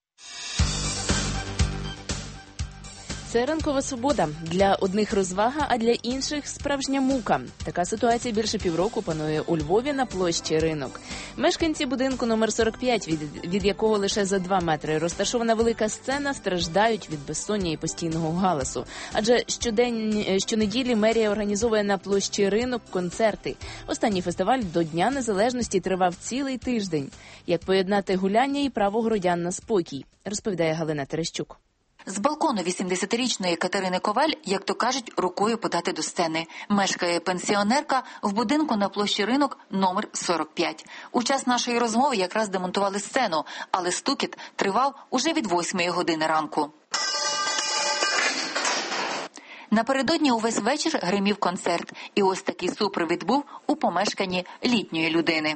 Це ранкова свобода. Для одних розвага, а для інших справжня мука. Така ситуація більше півроку панує у Львові на площі Ринок. Мешканці будинку номер 45, від якого лише за 2 метри розташована велика сцена, страждають від безсоння і постійного галасу. Адже щонеділі мерія організовує на площі Ринок концерти. Останній фестиваль до Дня Незалежності тривав цілий тиждень. Як поєднати гуляння і право городян на спокій, розповідає Галина Терещук. З балкону 80-річної Катерини Коваль, як то кажуть, рукою подати до сцени. Мешкає пенсіонерка в будинку на площі Ринок номер 45. У час нашої розмови якраз демонтували сцену, але стукіт тривав уже від 8 години ранку. Напередодні увесь вечір гримів концерт. І ось такий супровід був у помешканні літньої людини.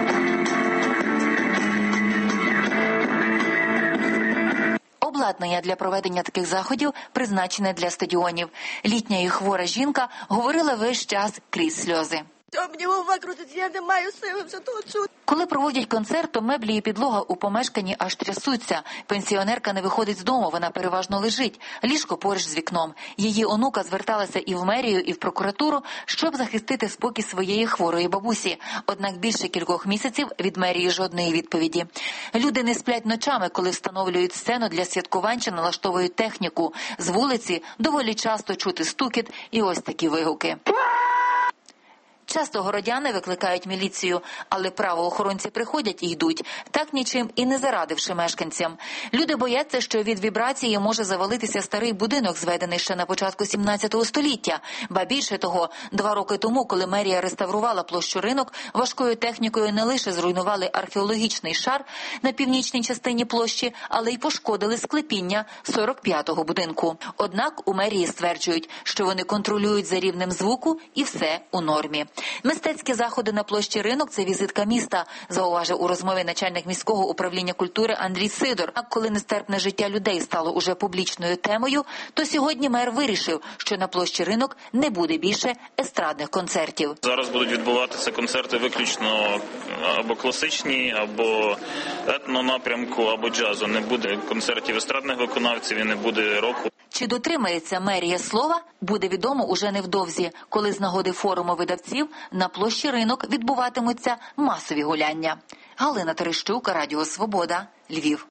Обладнання для проведення таких заходів призначене для стадіонів. Літня і хвора жінка говорила весь час крізь сльози. Мені голова крутить, я не маю сили вже тут. Коли проводять концерт, то меблі і підлога у помешканні аж трясуться. Пенсіонерка не виходить з дому, вона переважно лежить. Ліжко поруч з вікном. Її онука зверталася і в мерію, і в прокуратуру, щоб захистити спокій своєї хворої бабусі. Однак більше кількох місяців від мерії жодної відповіді. Люди не сплять ночами, коли встановлюють сцену для святкувань чи налаштовують техніку. З вулиці доволі часто чути стукіт і ось такі вигуки. Часто городяни викликають міліцію, але правоохоронці приходять і йдуть, так нічим і не зарадивши мешканцям. Люди бояться, що від вібрації може завалитися старий будинок, зведений ще на початку 17 століття. Ба більше того, 2 роки тому, коли мерія реставрувала площу Ринок, важкою технікою не лише зруйнували археологічний шар на північній частині площі, але й пошкодили склепіння 45-го будинку. Однак у мерії стверджують, що вони контролюють за рівнем звуку і все у нормі. Мистецькі заходи на площі Ринок – це візитка міста, зауважив у розмові начальник міського управління культури Андрій Сидор. А коли нестерпне життя людей стало уже публічною темою, то сьогодні мер вирішив, що на площі Ринок не буде більше естрадних концертів. Зараз будуть відбуватися концерти виключно або класичні, або етнонапрямку, або джазу. Не буде концертів естрадних виконавців і не буде року. Чи дотримається мерія слова, буде відомо уже невдовзі, коли з нагоди форуму видавців на площі Ринок відбуватимуться масові гуляння. Галина Терещук, Радіо Свобода, Львів.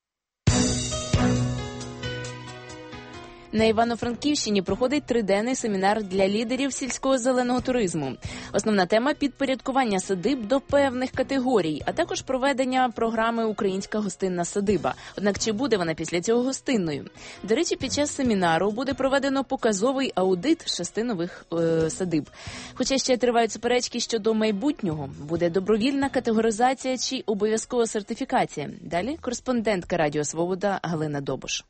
На Івано-Франківщині проходить 3-денний семінар для лідерів сільського зеленого туризму. Основна тема – підпорядкування садиб до певних категорій, а також проведення програми «Українська гостинна садиба». Однак чи буде вона після цього гостинною? До речі, під час семінару буде проведено показовий аудит 6 нових садиб. Хоча ще тривають суперечки щодо майбутнього. Буде добровільна категоризація чи обов'язкова сертифікація? Далі кореспондентка Радіо Свобода Галина Добуш.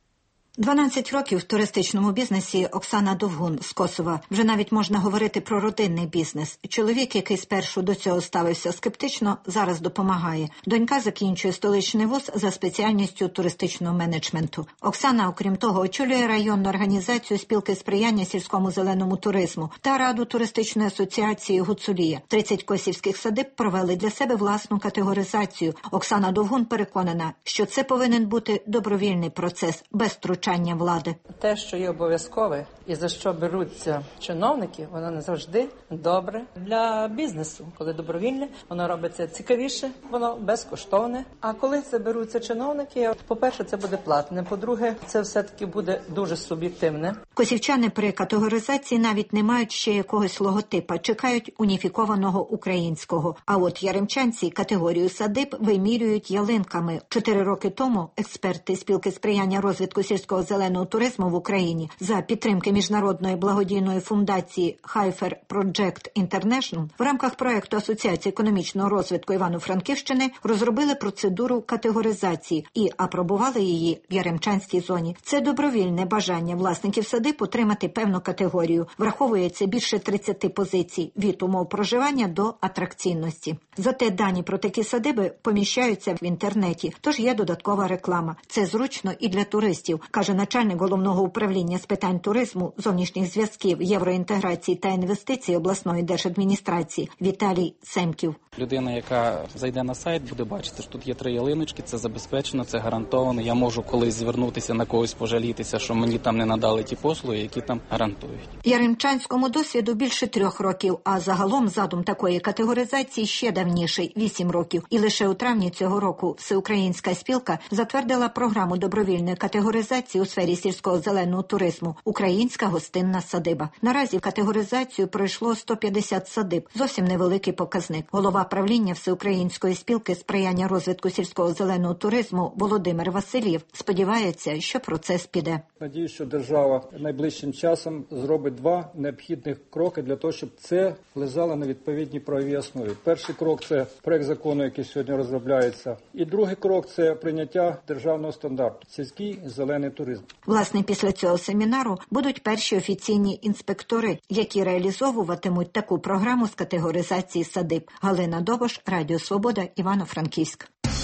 12 років в туристичному бізнесі Оксана Довгун з Косова. Вже навіть можна говорити про родинний бізнес. Чоловік, який спершу до цього ставився скептично, зараз допомагає. Донька закінчує столичний вуз за спеціальністю туристичного менеджменту. Оксана, окрім того, очолює районну організацію спілки сприяння сільському зеленому туризму та раду туристичної асоціації «Гуцулія». 30 косівських садиб провели для себе власну категоризацію. Оксана Довгун переконана, що це повинен бути добровільний процес, без втручання влади. Те, що є обов'язкове і за що беруться чиновники, воно не завжди добре для бізнесу. Коли добровільне, воно робиться цікавіше, воно безкоштовне. А коли це беруться чиновники, по-перше, це буде платне. По-друге, це все-таки буде дуже суб'єктивне. Косівчани при категоризації навіть не мають ще якогось логотипа, чекають уніфікованого українського. А от яремчанці категорію садиб вимірюють ялинками. 4 роки тому експерти спілки сприяння розвитку сільського зеленого туризму в Україні за підтримки міжнародної благодійної фундації Хайфер Project International в рамках проекту Асоціації економічного розвитку Івано-Франківщини розробили процедуру категоризації і апробували її в яремчанській зоні. Це добровільне бажання власників садиб отримати певну категорію. Враховується більше 30 позицій від умов проживання до атракційності. Зате дані про такі садиби поміщаються в інтернеті, тож є додаткова реклама. Це зручно і для туристів, каже начальник головного управління з питань туризму, зовнішніх зв'язків, євроінтеграції та інвестицій обласної держадміністрації Віталій Семків. Людина, яка зайде на сайт, буде бачити, що тут є 3 ялиночки, це забезпечено, це гарантовано. Я можу колись звернутися на когось, пожалітися, що мені там не надали ті послуги, які там гарантують. Яремчанському досвіду більше 3 років, а загалом задум такої категоризації ще давніший – 8 років. І лише у травні цього року Всеукраїнська спілка затвердила програму добровільної категоризації у сфері сільського зеленого туризму «Українська гостинна садиба». Наразі категоризацію пройшло 150 садиб. Зовсім невеликий показник. Голова правління Всеукраїнської спілки сприяння розвитку сільського зеленого туризму Володимир Васильєв сподівається, що процес піде. Надіюсь, що держава найближчим часом зробить 2 необхідних кроки для того, щоб це лежало на відповідній правовій основі. Перший крок – це проект закону, який сьогодні розробляється. І другий крок – це прийняття державного стандарту – сільський зелений туризм. Власне, після цього семінару будуть перші офіційні інспектори, які реалізовуватимуть таку програму з категоризації садиб. Галина Добуш, Радіо Свобода, Івано-Франківськ.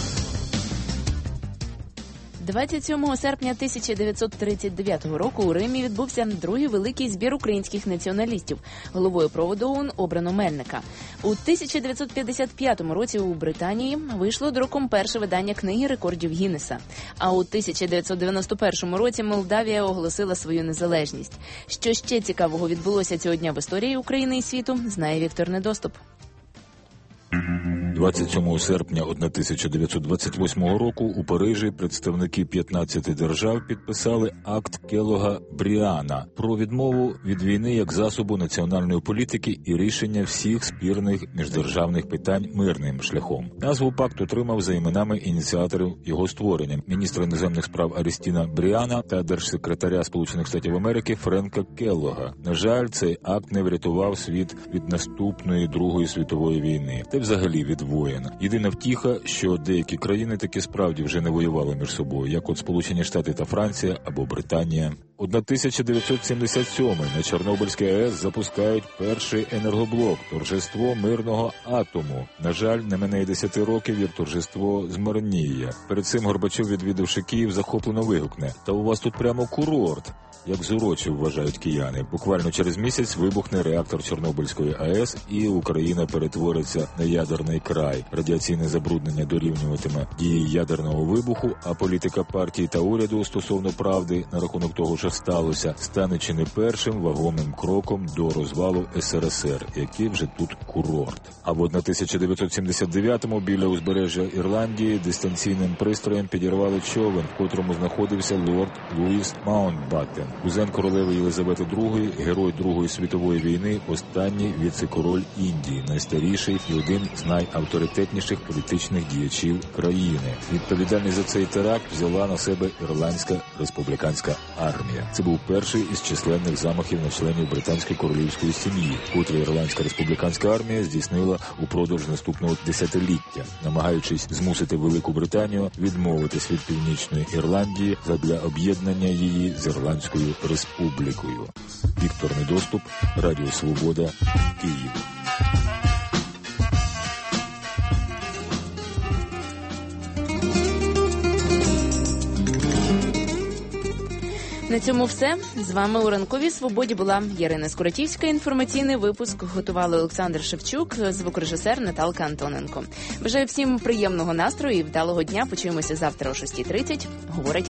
27 серпня 1939 року у Римі відбувся другий великий збір українських націоналістів. Головою проводу ОУН обрано Мельника. У 1955 році у Британії вийшло друком перше видання книги рекордів Гіннеса. А у 1991 році Молдавія оголосила свою незалежність. Що ще цікавого відбулося цього дня в історії України і світу, знає Віктор Недоступ. 27 серпня 1928 року у Парижі представники 15 держав підписали акт Келлога-Бріана про відмову від війни як засобу національної політики і рішення всіх спірних міждержавних питань мирним шляхом. Назву пакт отримав за іменами ініціаторів його створення – міністра іноземних справ Арістіна Бріана та держсекретаря Сполучених Штатів Америки Френка Келлога. На жаль, цей акт не врятував світ від наступної Другої світової війни, та взагалі від воєн. Єдина втіха, що деякі країни таки справді вже не воювали між собою, як от Сполучені Штати та Франція або Британія. 1977 на Чорнобильській АЕС запускають перший енергоблок – торжество мирного атому. На жаль, не минає 10 років, як торжество змарніє. Перед цим Горбачов, відвідавши Київ, захоплено вигукне: «Та у вас тут прямо курорт!» Як зурочив, вважають кияни. Буквально через місяць вибухне реактор Чорнобильської АЕС і Україна перетвориться на ядерний край. Радіаційне забруднення дорівнюватиме дії ядерного вибуху, а політика партії та уряду стосовно правди на рахунок того, що що сталося, стане чи не першим вагомим кроком до розвалу СРСР, який вже тут курорт. А в 1979-му біля узбережжя Ірландії дистанційним пристроєм підірвали човен, в котрому знаходився лорд Луїс Маунтбаттен, кузен королеви Єлизавети II, герой Другої світової війни, останній віце-король Індії, найстаріший і один з найавторитетніших політичних діячів країни. Відповідальність за цей теракт взяла на себе Ірландська республіканська армія. Це був перший із численних замахів на членів британської королівської сім'ї, котрі Ірландська республіканська армія здійснила упродовж наступного десятиліття, намагаючись змусити Велику Британію відмовитись від Північної Ірландії задля об'єднання її з Ірландською республікою. Віктор Недоступ, Радіо Свобода, Київ. На цьому все. З вами у Ранковій Свободі була Ярина Скуратівська. Інформаційний випуск готували Олександр Шевчук, звукорежисер Наталка Антоненко. Бажаю всім приємного настрою і вдалого дня. Почуємося завтра о 6:30. Говорить